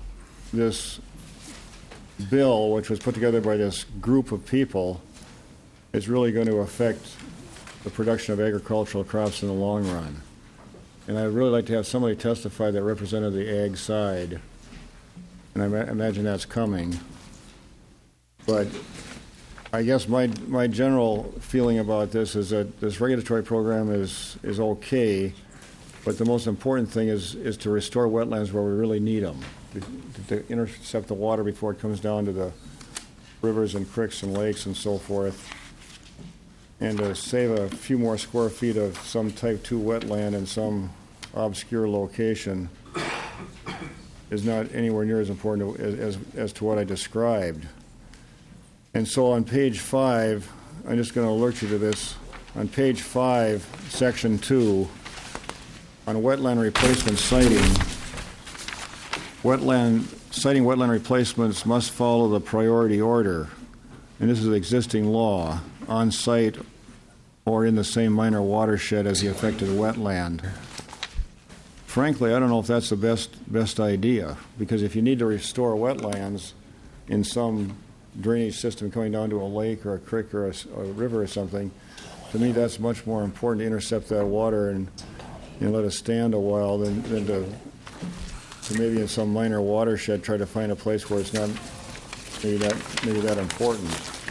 bill, which was put together by this group of people, is really going to affect the production of agricultural crops in the long run. And I'd really like to have somebody testify that represented the ag side. And I imagine that's coming. But I guess my general feeling about this is that this regulatory program is okay, but the most important thing is to restore wetlands where we really need them, to intercept the water before it comes down to the rivers and creeks and lakes and so forth, and to save a few more square feet of some type 2 wetland in some obscure location is not anywhere near as important as to what I described. And so on page 5, I'm just going to alert you to this. On page 5, section 2, on wetland replacement siting, citing wetland replacements must follow the priority order, and this is existing law, on site or in the same minor watershed as the affected wetland. Frankly, I don't know if that's the best idea, because if you need to restore wetlands in some drainage system coming down to a lake or a creek or a river or something, to me that's much more important to intercept that water and let it stand a while than to maybe in some minor watershed try to find a place where it's not maybe that important.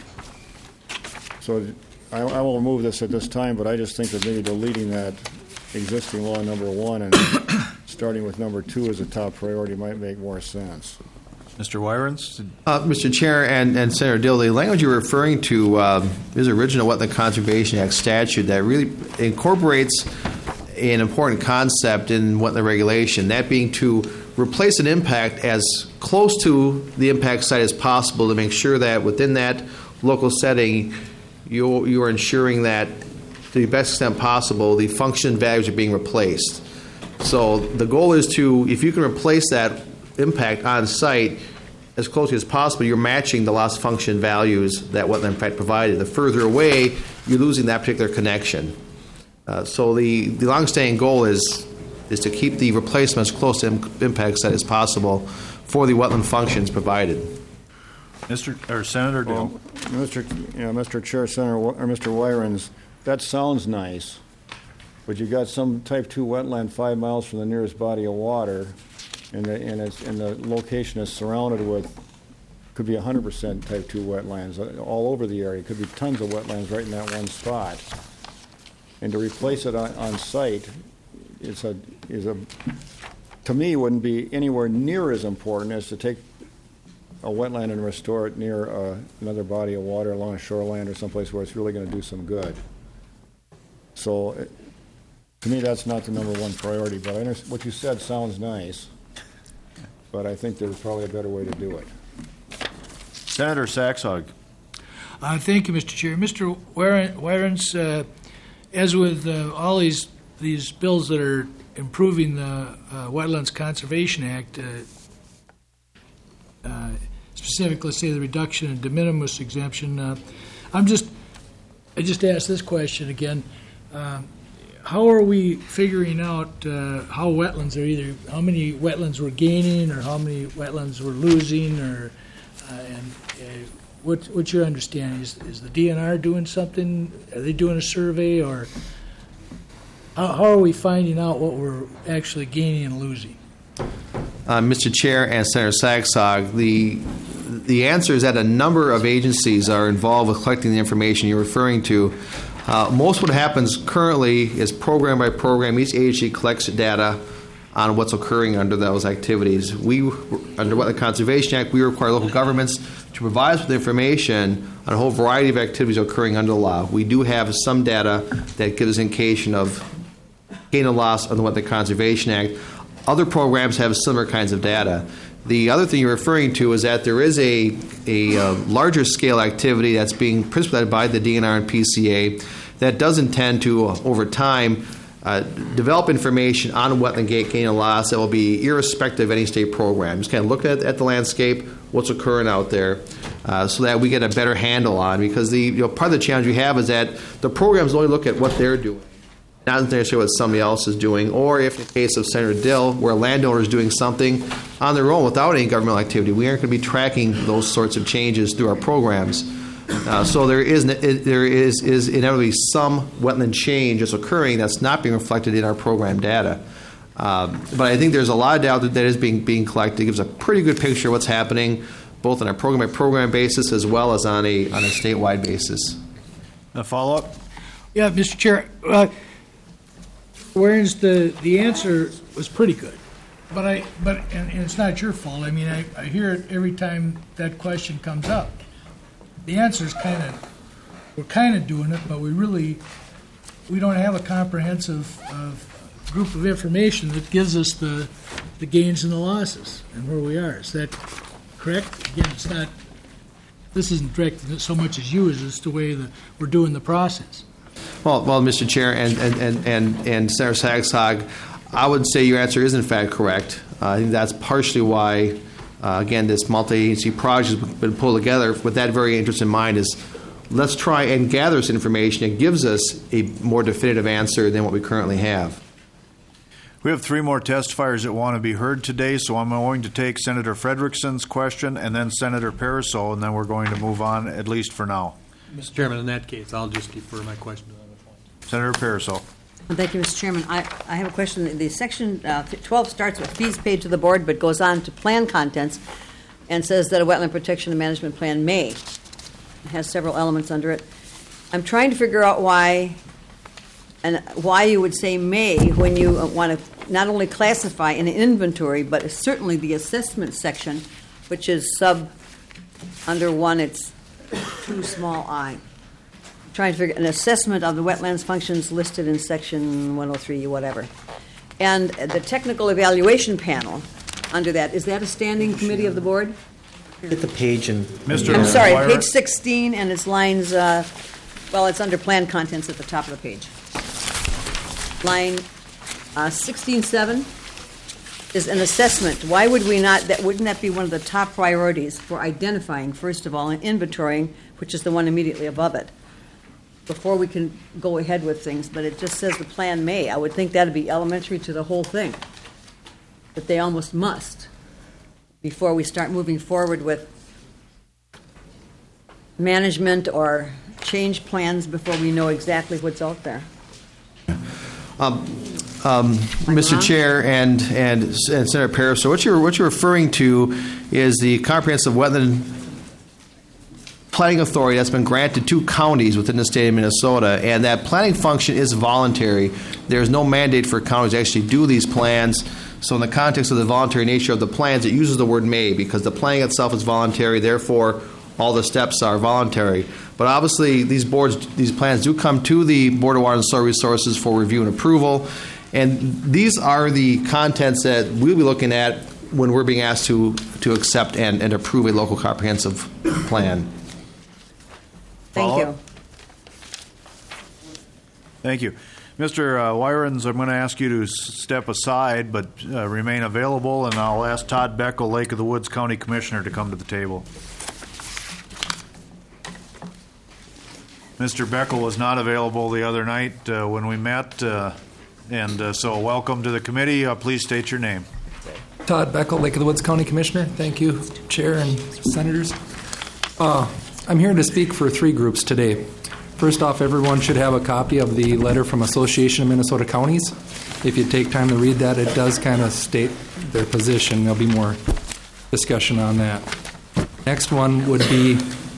So I will remove this at this time, but I just think that maybe deleting that existing law number 1 and starting with number 2 as a top priority might make more sense. Mr. Wyrens? Mr. Chair and Senator Dill, the language you're referring to is original Wetland Conservation Act statute that really incorporates an important concept in wetland regulation, that being to replace an impact as close to the impact site as possible to make sure that within that local setting you are ensuring that to the best extent possible the function values are being replaced. So the goal is to, if you can replace that impact on site as closely as possible, you're matching the lost function values that wetland impact provided. The further away, you're losing that particular connection. So the long-standing goal is to keep the replacement as close to impact site as possible for the wetland functions provided. Senator Dill. Mr. Chair, Mr. Wyrens, that sounds nice, but you got some type 2 wetland 5 miles from the nearest body of water, and the location is surrounded with, could be 100% type 2 wetlands all over the area. Could be tons of wetlands right in that one spot. And to replace it on site to me, wouldn't be anywhere near as important as to take a wetland and restore it near another body of water along a shoreline or someplace where it's really going to do some good. So, to me, that's not the number one priority. But I understand what you said sounds nice, but I think there's probably a better way to do it. Senator Saxog. Thank you, Mr. Chair. Mr. Wyrens, as with all these bills that are improving the Wetlands Conservation Act, specifically, say, the reduction in de minimis exemption, I just asked this question again. How are we figuring out how wetlands are either, how many wetlands we're gaining or how many wetlands we're losing, or what's your understanding? Is the DNR doing something? Are they doing a survey, or how are we finding out what we're actually gaining and losing? Mr. Chair and Senator Saxog, the answer is that a number of agencies are involved with collecting the information you're referring to. Most what happens currently is program by program. Each agency collects data on what's occurring under those activities. Under Wetland Conservation Act, we require local governments to provide us with information on a whole variety of activities occurring under the law. We do have some data that gives us an indication of gain and loss under the Wetland Conservation Act. Other programs have similar kinds of data. The other thing you're referring to is that there is a larger scale activity that's being principally led by the DNR and PCA that does intend to, over time, develop information on wetland gain and loss that will be irrespective of any state program. Just kind of look at the landscape, what's occurring out there, so that we get a better handle on. Because part of the challenge we have is that the programs only look at what they're doing, not necessarily what somebody else is doing, or if in the case of Senator Dill, where a landowner is doing something on their own without any governmental activity, we aren't going to be tracking those sorts of changes through our programs. So there is inevitably some wetland change that's occurring that's not being reflected in our program data. But I think there's a lot of data that is being collected. It gives a pretty good picture of what's happening, both on a program-by-program basis as well as on a statewide basis. A follow-up? Yeah, Mr. Chair. Whereas the answer was pretty good, but it's not your fault. I mean, I hear it every time that question comes up. The answer is we're kind of doing it, but we don't have a comprehensive group of information that gives us the gains and the losses and where we are. Is that correct? Again, this isn't directed so much as you as the way that we're doing the process. Well, Mr. Chair and Senator Saxog, I would say your answer is in fact correct. I think that's partially why, again, this multi-agency project has been pulled together with that very interest in mind. Is let's try and gather this information. It gives us a more definitive answer than what we currently have. We have 3 more testifiers that want to be heard today, so I'm going to take Senator Frederickson's question and then Senator Pariseau, and then we're going to move on, at least for now. Mr. Chairman, in that case, I'll just defer my question to the other point. Senator Pariseau. Thank you, Mr. Chairman. I have a question. The section 12 starts with fees paid to the board, but goes on to plan contents and says that a wetland protection and management plan may. It has several elements under it. I'm trying to figure out why you would say may when you want to not only classify an inventory, but certainly the assessment section, which is under 1, it's too small I. Trying to figure an assessment of the wetlands functions listed in section 103, whatever. And the technical evaluation panel under that, is that a standing committee of the board? Hit the page and... I'm sorry, page 16, and it's lines, it's under plan contents at the top of the page. Line 16.7 is an assessment. Why would we not, wouldn't that be one of the top priorities for identifying, first of all, and inventorying, which is the one immediately above it, before we can go ahead with things? But it just says the plan may. I would think that would be elementary to the whole thing, that they almost must, before we start moving forward with management or change plans before we know exactly what's out there? Mr. Chair and Senator Paris, so what you're referring to is the comprehensive wetland planning authority that's been granted to counties within the state of Minnesota, and that planning function is voluntary. There's no mandate for counties to actually do these plans. So in the context of the voluntary nature of the plans, it uses the word may because the planning itself is voluntary, therefore all the steps are voluntary. But obviously these plans do come to the Board of Water and Soil Resources for review and approval, and these are the contents that we'll be looking at when we're being asked to accept and approve a local comprehensive plan. Thank you. Thank you. Mr. Wyrens, I'm going to ask you to step aside, but remain available, and I'll ask Todd Beckel, Lake of the Woods County Commissioner, to come to the table. Mr. Beckel was not available the other night when we met, so welcome to the committee. Please state your name. Todd Beckel, Lake of the Woods County Commissioner. Thank you, Chair and Senators. I'm here to speak for three groups today. First off, everyone should have a copy of the letter from Association of Minnesota Counties. If you take time to read that, it does kind of state their position. There'll be more discussion on that. Next one would be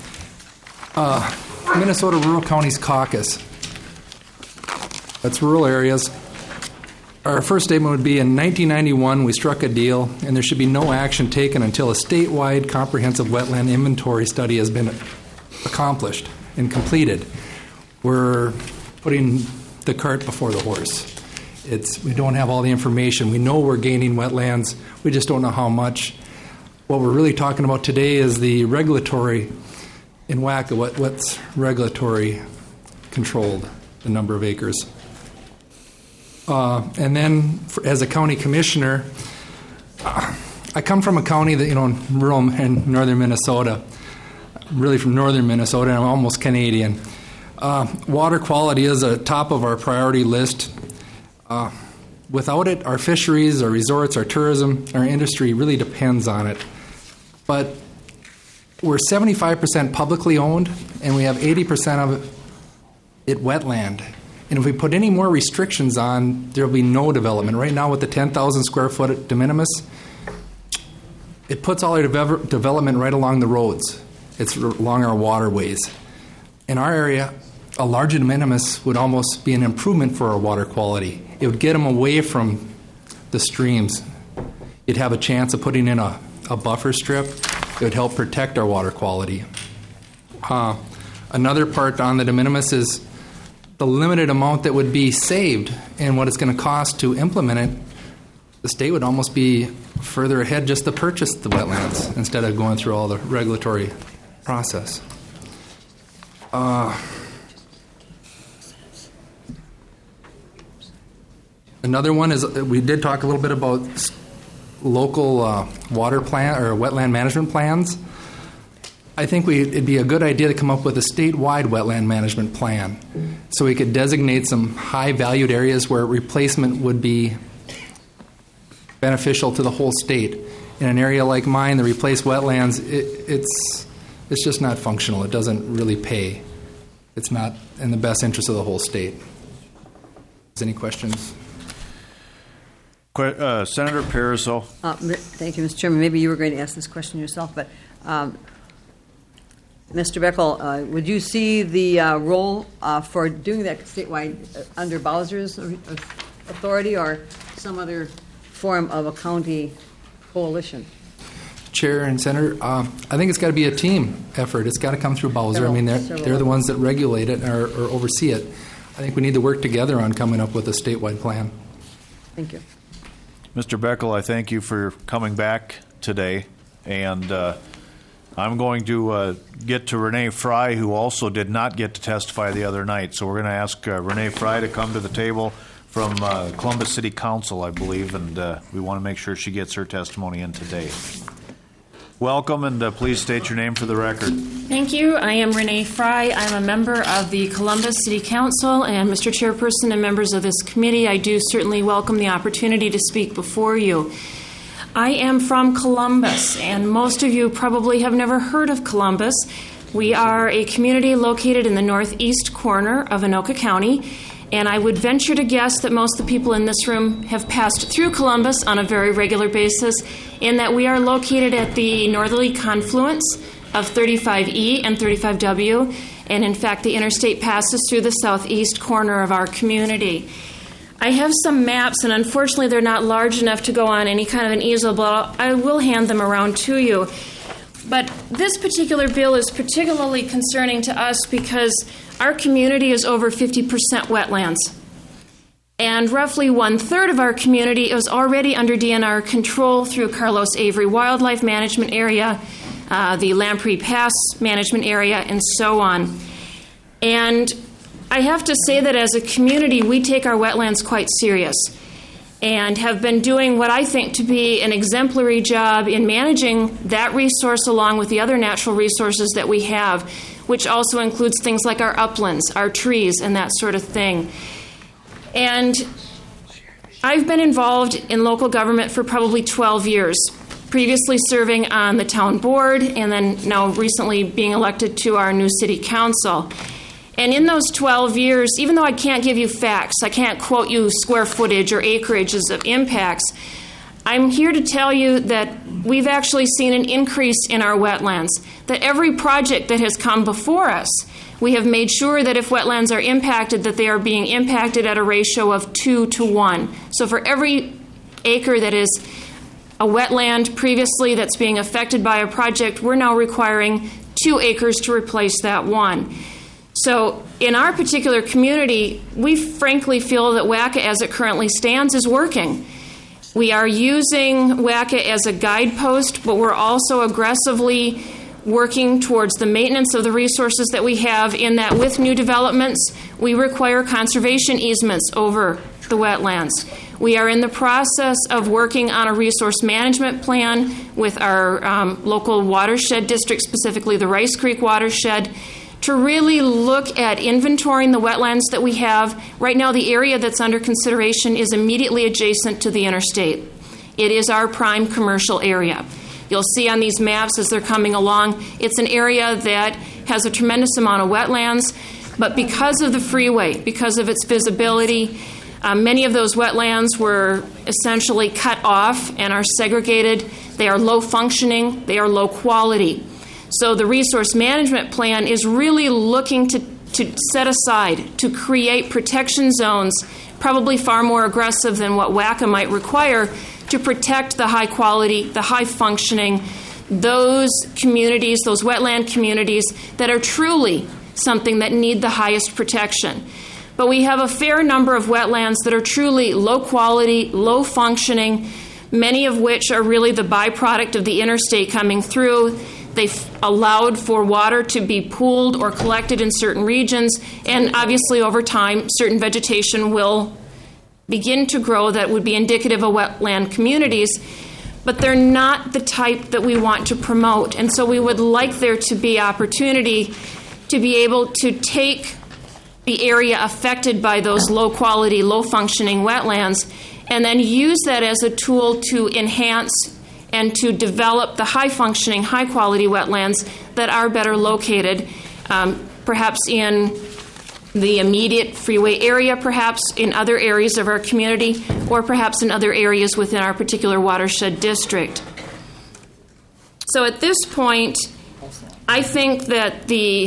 Minnesota Rural Counties Caucus. That's rural areas. Our first statement would be in 1991 we struck a deal and there should be no action taken until a statewide comprehensive wetland inventory study has been accomplished and completed. We're putting the cart before the horse. We don't have all the information. We know we're gaining wetlands. We just don't know how much. What we're really talking about today is the regulatory in WACA, what's regulatory controlled, the number of acres. And then as a county commissioner, I come from a county that, rural in northern Minnesota, really from northern Minnesota, and I'm almost Canadian. Water quality is a top of our priority list. Without it, our fisheries, our resorts, our tourism, our industry really depends on it. But we're 75% publicly owned, and we have 80% of it wetland. And if we put any more restrictions on, there will be no development. Right now, with the 10,000 square foot de minimis, it puts all our development right along the roads. It's along our waterways. In our area, a larger de minimis would almost be an improvement for our water quality. It would get them away from the streams. You'd have a chance of putting in a buffer strip. It would help protect our water quality. Another part on the de minimis is the limited amount that would be saved and what it's going to cost to implement it. The state would almost be further ahead just to purchase the wetlands instead of going through all the regulatory process. Another one is we did talk a little bit about local water plan or wetland management plans. I think it'd be a good idea to come up with a statewide wetland management plan so we could designate some high-valued areas where replacement would be beneficial to the whole state. In an area like mine, the replaced wetlands, it's just not functional. It doesn't really pay. It's not in the best interest of the whole state. Is any questions? Senator Pariseau. Thank you, Mr. Chairman. Maybe you were going to ask this question yourself, but Mr. Beckel, would you see the role for doing that statewide under Bowser's authority or some other form of a county coalition? Chair and Senator, I think it's got to be a team effort. It's got to come through Bowser. They're the ones that regulate it or oversee it. I think we need to work together on coming up with a statewide plan. Thank you. Mr. Beckel, I thank you for coming back today, and I'm going to get to Renee Fry, who also did not get to testify the other night. So we're going to ask Renee Fry to come to the table from Columbus City Council, I believe, and we want to make sure she gets her testimony in today. Welcome, and please state your name for the record. Thank you. I am Renee Fry. I'm a member of the Columbus City Council, and Mr. Chairperson and members of this committee, I do certainly welcome the opportunity to speak before you. I am from Columbus, and most of you probably have never heard of Columbus. We are a community located in the northeast corner of Anoka County, and I would venture to guess that most of the people in this room have passed through Columbus on a very regular basis, in that we are located at the northerly confluence of 35E and 35W, and in fact the interstate passes through the southeast corner of our community. I have some maps, and unfortunately they're not large enough to go on any kind of an easel, but I will hand them around to you. But this particular bill is particularly concerning to us because our community is over 50% wetlands. And roughly 1/3 of our community is already under DNR control through Carlos Avery Wildlife Management Area, the Lamprey Pass Management Area, and so on. And I have to say that as a community, we take our wetlands quite serious and have been doing what I think to be an exemplary job in managing that resource along with the other natural resources that we have, which also includes things like our uplands, our trees, and that sort of thing. And I've been involved in local government for probably 12 years, previously serving on the town board and then now recently being elected to our new city council. And in those 12 years, even though I can't give you facts, I can't quote you square footage or acreages of impacts, I'm here to tell you that we've actually seen an increase in our wetlands, that every project that has come before us, we have made sure that if wetlands are impacted, that they are being impacted at a ratio of 2 to 1. So for every acre that is a wetland previously that's being affected by a project, we're now requiring 2 acres to replace that one. So in our particular community, we frankly feel that WACA as it currently stands is working. We are using WACA as a guidepost, but we're also aggressively working towards the maintenance of the resources that we have, in that with new developments, we require conservation easements over the wetlands. We are in the process of working on a resource management plan with our local watershed district, specifically the Rice Creek watershed, to really look at inventorying the wetlands that we have. Right now, the area that's under consideration is immediately adjacent to the interstate. It is our prime commercial area. You'll see on these maps as they're coming along, it's an area that has a tremendous amount of wetlands, but because of the freeway, because of its visibility, many of those wetlands were essentially cut off and are segregated. They are low functioning, they are low quality. So the resource management plan is really looking to set aside, to create protection zones, probably far more aggressive than what WACA might require, to protect the high quality, the high functioning, those communities, those wetland communities that are truly something that need the highest protection. But we have a fair number of wetlands that are truly low quality, low functioning, many of which are really the byproduct of the interstate coming through. They've allowed for water to be pooled or collected in certain regions, and obviously over time, certain vegetation will begin to grow that would be indicative of wetland communities, but they're not the type that we want to promote. And so we would like there to be opportunity to be able to take the area affected by those low-quality, low-functioning wetlands and then use that as a tool to enhance and to develop the high-functioning, high-quality wetlands that are better located, perhaps in the immediate freeway area, perhaps in other areas of our community, or perhaps in other areas within our particular watershed district. So at this point, I think that the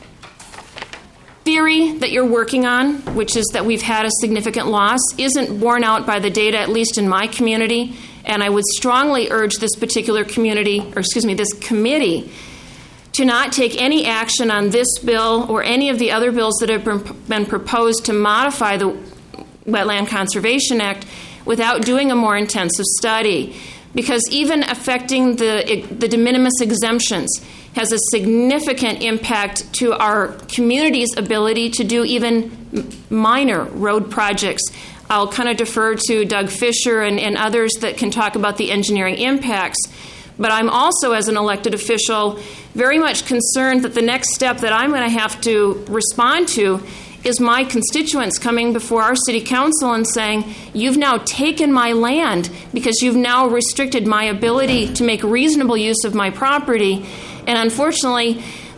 theory that you're working on, which is that we've had a significant loss, isn't borne out by the data, at least in my community. And I would strongly urge this particular community, or excuse me, this committee, to not take any action on this bill or any of the other bills that have been proposed to modify the Wetland Conservation Act without doing a more intensive study. Because even affecting the de minimis exemptions has a significant impact to our community's ability to do even minor road projects. I'll kind of defer to Doug Fisher and others that can talk about the engineering impacts. But I'm also, as an elected official, very much concerned that the next step that I'm going to have to respond to is my constituents coming before our city council and saying, you've now taken my land because you've now restricted my ability to make reasonable use of my property. And unfortunately,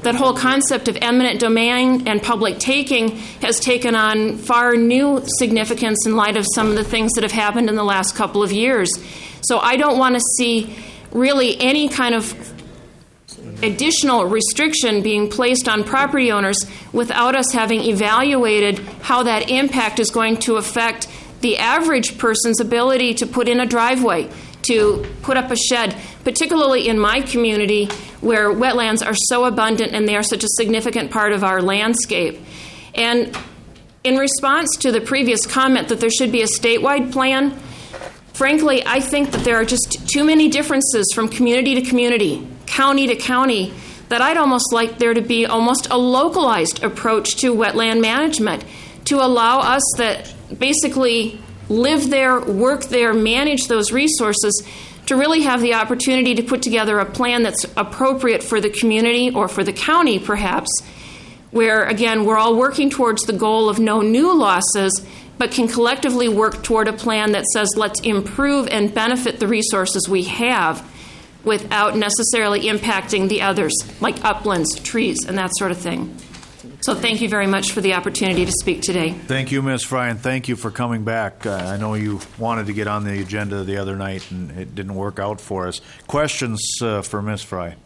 that whole concept of eminent domain and public taking has taken on far new significance in light of some of the things that have happened in the last couple of years. So I don't want to see really any kind of additional restriction being placed on property owners without us having evaluated how that impact is going to affect the average person's ability to put in a driveway, to put up a shed, particularly in my community where wetlands are so abundant and they are such a significant part of our landscape. And in response to the previous comment that there should be a statewide plan, frankly, I think that there are just too many differences from community to community, county to county, that I'd almost like there to be almost a localized approach to wetland management to allow us that basically live there, work there, manage those resources to really have the opportunity to put together a plan that's appropriate for the community or for the county perhaps, where again we're all working towards the goal of no new losses, but can collectively work toward a plan that says let's improve and benefit the resources we have without necessarily impacting the others, like uplands, trees, and that sort of thing. So thank you very much for the opportunity to speak today. Thank you, Ms. Fry, and thank you for coming back. I know you wanted to get on the agenda the other night, and it didn't work out for us. Questions for Ms. Fry?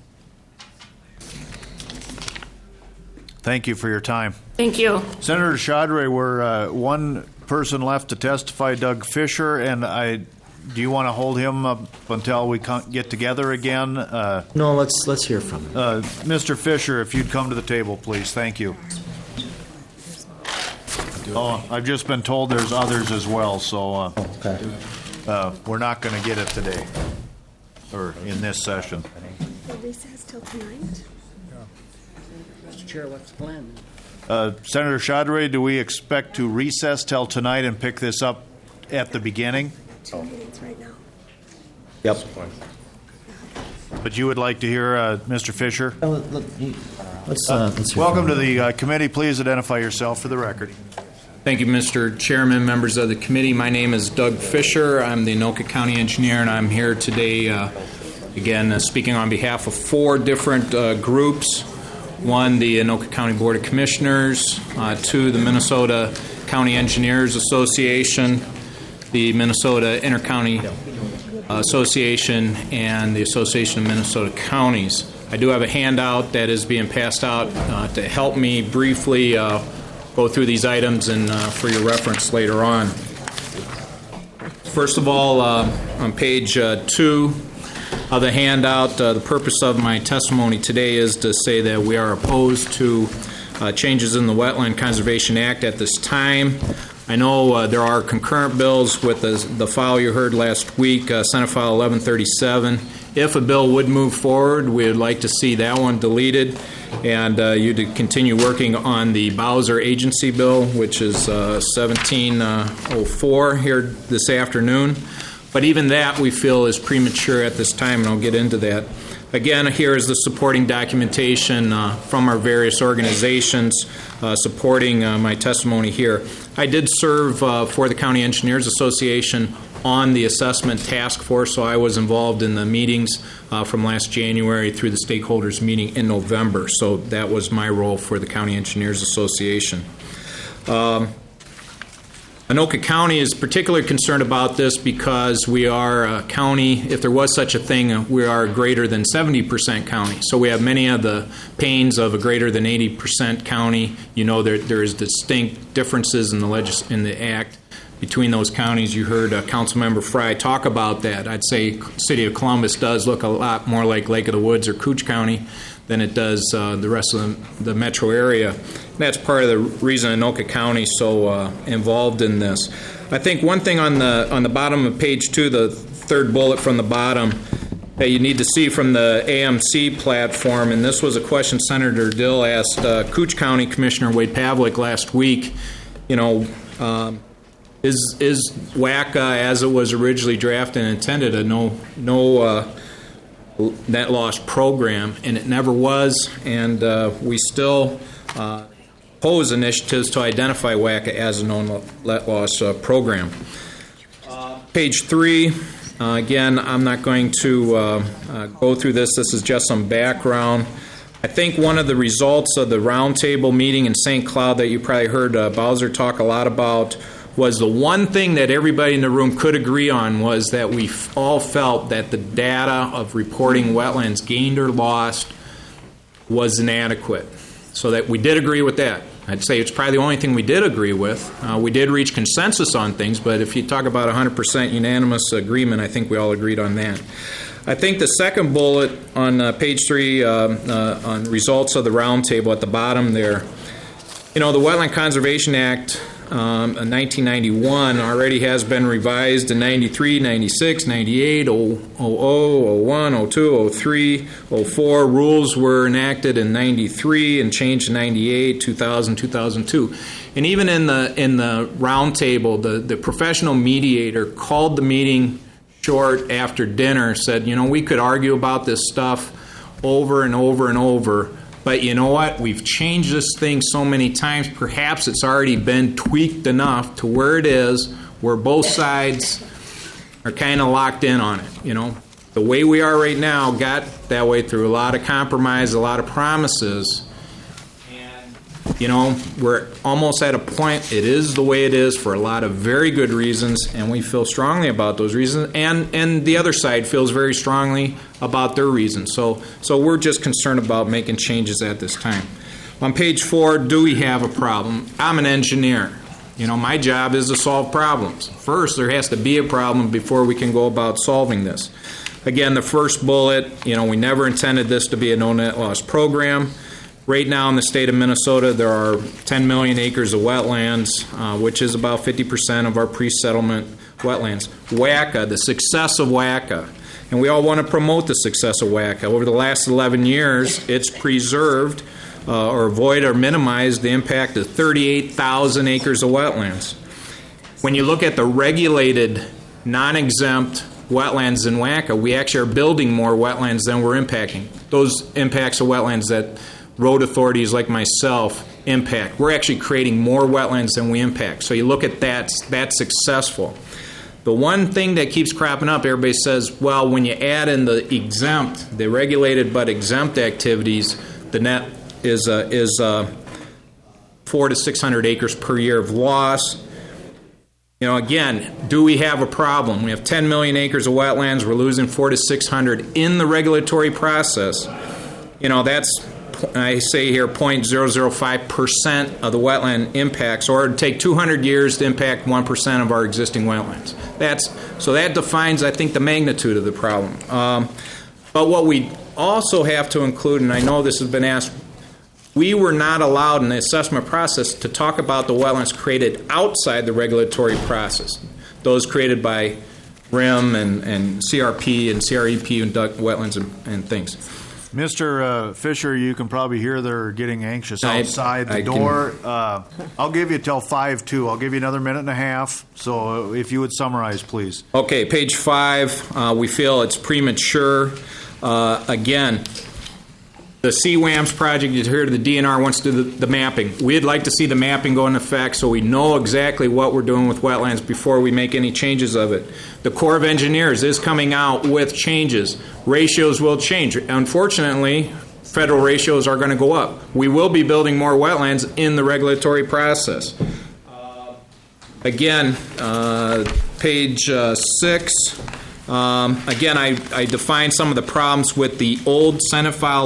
Thank you for your time. Thank you. Senator Chaudhry, we're one person left to testify, Doug Fisher, and do you want to hold him up until we get together again? No, let's hear from him. Mr. Fisher, if you'd come to the table, please. Thank you. Oh, I've just been told there's others as well, so we're not going to get it today or in this session. Will recess till tonight? Mr. Chair, what's the plan? Senator Chaudhry, do we expect to recess till tonight and pick this up at the beginning? 2 meetings right now. Yep. But you would like to hear Mr. Fisher? Let's hear Welcome from to the committee. Please identify yourself for the record. Thank you, Mr. Chairman, members of the committee. My name is Doug Fisher. I'm the Anoka County engineer, and I'm here today, again, speaking on behalf of 4 different groups. 1, the Anoka County Board of Commissioners. 2, the Minnesota County Engineers Association. The Minnesota Intercounty Association, and the Association of Minnesota Counties. I do have a handout that is being passed out to help me briefly go through these items and for your reference later on. First of all, on page 2 of the handout, the purpose of my testimony today is to say that we are opposed to changes in the Wetland Conservation Act at this time. I know there are concurrent bills with the file you heard last week, Senate File 1137. If a bill would move forward, we would like to see that one deleted and you to continue working on the Bowser Agency Bill, which is 1704 here this afternoon. But even that we feel is premature at this time, and I'll get into that. Again, here is the supporting documentation from our various organizations supporting my testimony here. I did serve for the County Engineers Association on the assessment task force, so I was involved in the meetings from last January through the stakeholders meeting in November. So that was my role for the County Engineers Association. Anoka County is particularly concerned about this because we are a county, if there was such a thing, we are a greater than 70% county. So we have many of the pains of a greater than 80% county. You know there is distinct differences in the Act between those counties. You heard Councilmember Fry talk about that. I'd say City of Columbus does look a lot more like Lake of the Woods or Cooch County than it does the rest of the metro area. And that's part of the reason Anoka County is so involved in this. I think one thing on the bottom of page 2, the third bullet from the bottom, that you need to see from the AMC platform, and this was a question Senator Dill asked Cooch County Commissioner Wade Pavlik last week, is WACA, as it was originally drafted and intended, a no net loss program, and it never was, and we still pose initiatives to identify WACA as a no net loss program. Page 3, again, I'm not going to go through this. This is just some background. I think one of the results of the roundtable meeting in St. Cloud that you probably heard Bowser talk a lot about was the one thing that everybody in the room could agree on was that we all felt that the data of reporting wetlands gained or lost was inadequate. So that we did agree with that. I'd say it's probably the only thing we did agree with. We did reach consensus on things, but if you talk about 100% unanimous agreement, I think we all agreed on that. I think the second bullet on page 3 on results of the roundtable at the bottom there, the Wetland Conservation Act in 1991 already has been revised in 93, 96, 98, 00, 01, 02, 03, 04. Rules were enacted in 93 and changed in 98, 2000, 2002. And even in the roundtable, the professional mediator called the meeting short after dinner, said, we could argue about this stuff over and over and over, but you know what? We've changed this thing so many times, perhaps it's already been tweaked enough to where it is, where both sides are kind of locked in on it. The way we are right now got that way through a lot of compromise, a lot of promises. We're almost at a point, it is the way it is for a lot of very good reasons, and we feel strongly about those reasons, and the other side feels very strongly about their reasons. So we're just concerned about making changes at this time. On page 4, do we have a problem? I'm an engineer. My job is to solve problems. First, there has to be a problem before we can go about solving this. Again, the first bullet, we never intended this to be a no net loss program. Right now in the state of Minnesota, there are 10 million acres of wetlands, which is about 50% of our pre-settlement wetlands. WACA, the success of WACA, and we all want to promote the success of WACA. Over the last 11 years, it's preserved or avoided or minimized the impact of 38,000 acres of wetlands. When you look at the regulated, non-exempt wetlands in WACA, we actually are building more wetlands than we're impacting. Those impacts of wetlands that road authorities like myself impact. We're actually creating more wetlands than we impact. So you look at that, that's successful. The one thing that keeps cropping up, everybody says, well, when you add in the exempt, the regulated but exempt activities, the net is 400 to 600 acres per year of loss. Again, do we have a problem? We have 10 million acres of wetlands. We're losing 400 to 600 in the regulatory process. That's, I say here, 0.005% of the wetland impacts, or it would take 200 years to impact 1% of our existing wetlands. So that defines, I think, the magnitude of the problem. But what we also have to include, and I know this has been asked, we were not allowed in the assessment process to talk about the wetlands created outside the regulatory process, those created by RIM and CRP and CREP and wetlands and things. Mr. Fisher, you can probably hear they're getting anxious outside the door. I'll give you till 5:02. I'll give you another minute and a half. So if you would summarize, please. Okay, page 5. We feel it's premature. Again, the CWAMS project, you hear the DNR wants to do the mapping. We'd like to see the mapping go into effect so we know exactly what we're doing with wetlands before we make any changes of it. The Corps of Engineers is coming out with changes. Ratios will change. Unfortunately, federal ratios are going to go up. We will be building more wetlands in the regulatory process. Again, page 6. Again, I defined some of the problems with the old Senate file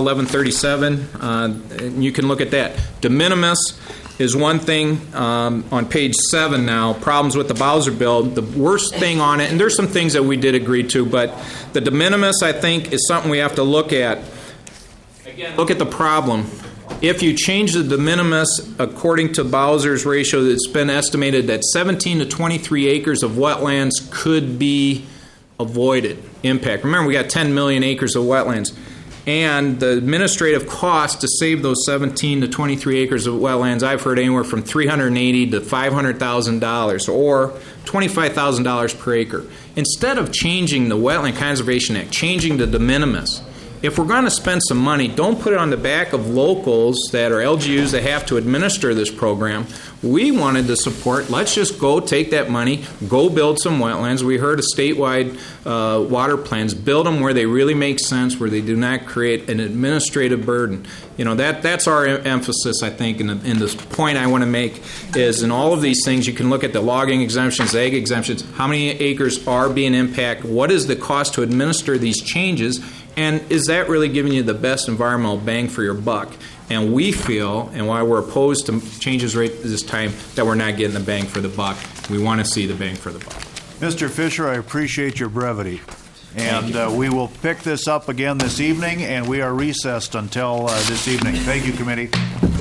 1137. You can look at that. De minimis is one thing on page 7 now, problems with the Bowser bill. The worst thing on it, and there's some things that we did agree to, but the de minimis, I think, is something we have to look at. Again, look at the problem. If you change the de minimis according to Bowser's ratio, it's been estimated that 17 to 23 acres of wetlands could be avoided impact. Remember, we got 10 million acres of wetlands. And the administrative cost to save those 17 to 23 acres of wetlands, I've heard anywhere from $380,000 to $500,000 or $25,000 per acre. Instead of changing the Wetland Conservation Act, changing the de minimis, if we're going to spend some money, don't put it on the back of locals that are LGUs that have to administer this program. We wanted to support, let's just go take that money, go build some wetlands. We heard of statewide water plans. Build them where they really make sense, where they do not create an administrative burden. You know, that's our emphasis, I think, and the point I want to make is in all of these things, you can look at the logging exemptions, ag exemptions, how many acres are being impacted, what is the cost to administer these changes, and is that really giving you the best environmental bang for your buck? And we feel, and why we're opposed to changes right this time, that we're not getting the bang for the buck. We want to see the bang for the buck. Mr. Fisher, I appreciate your brevity. And we will pick this up again this evening, and we are recessed until this evening. Thank you, committee.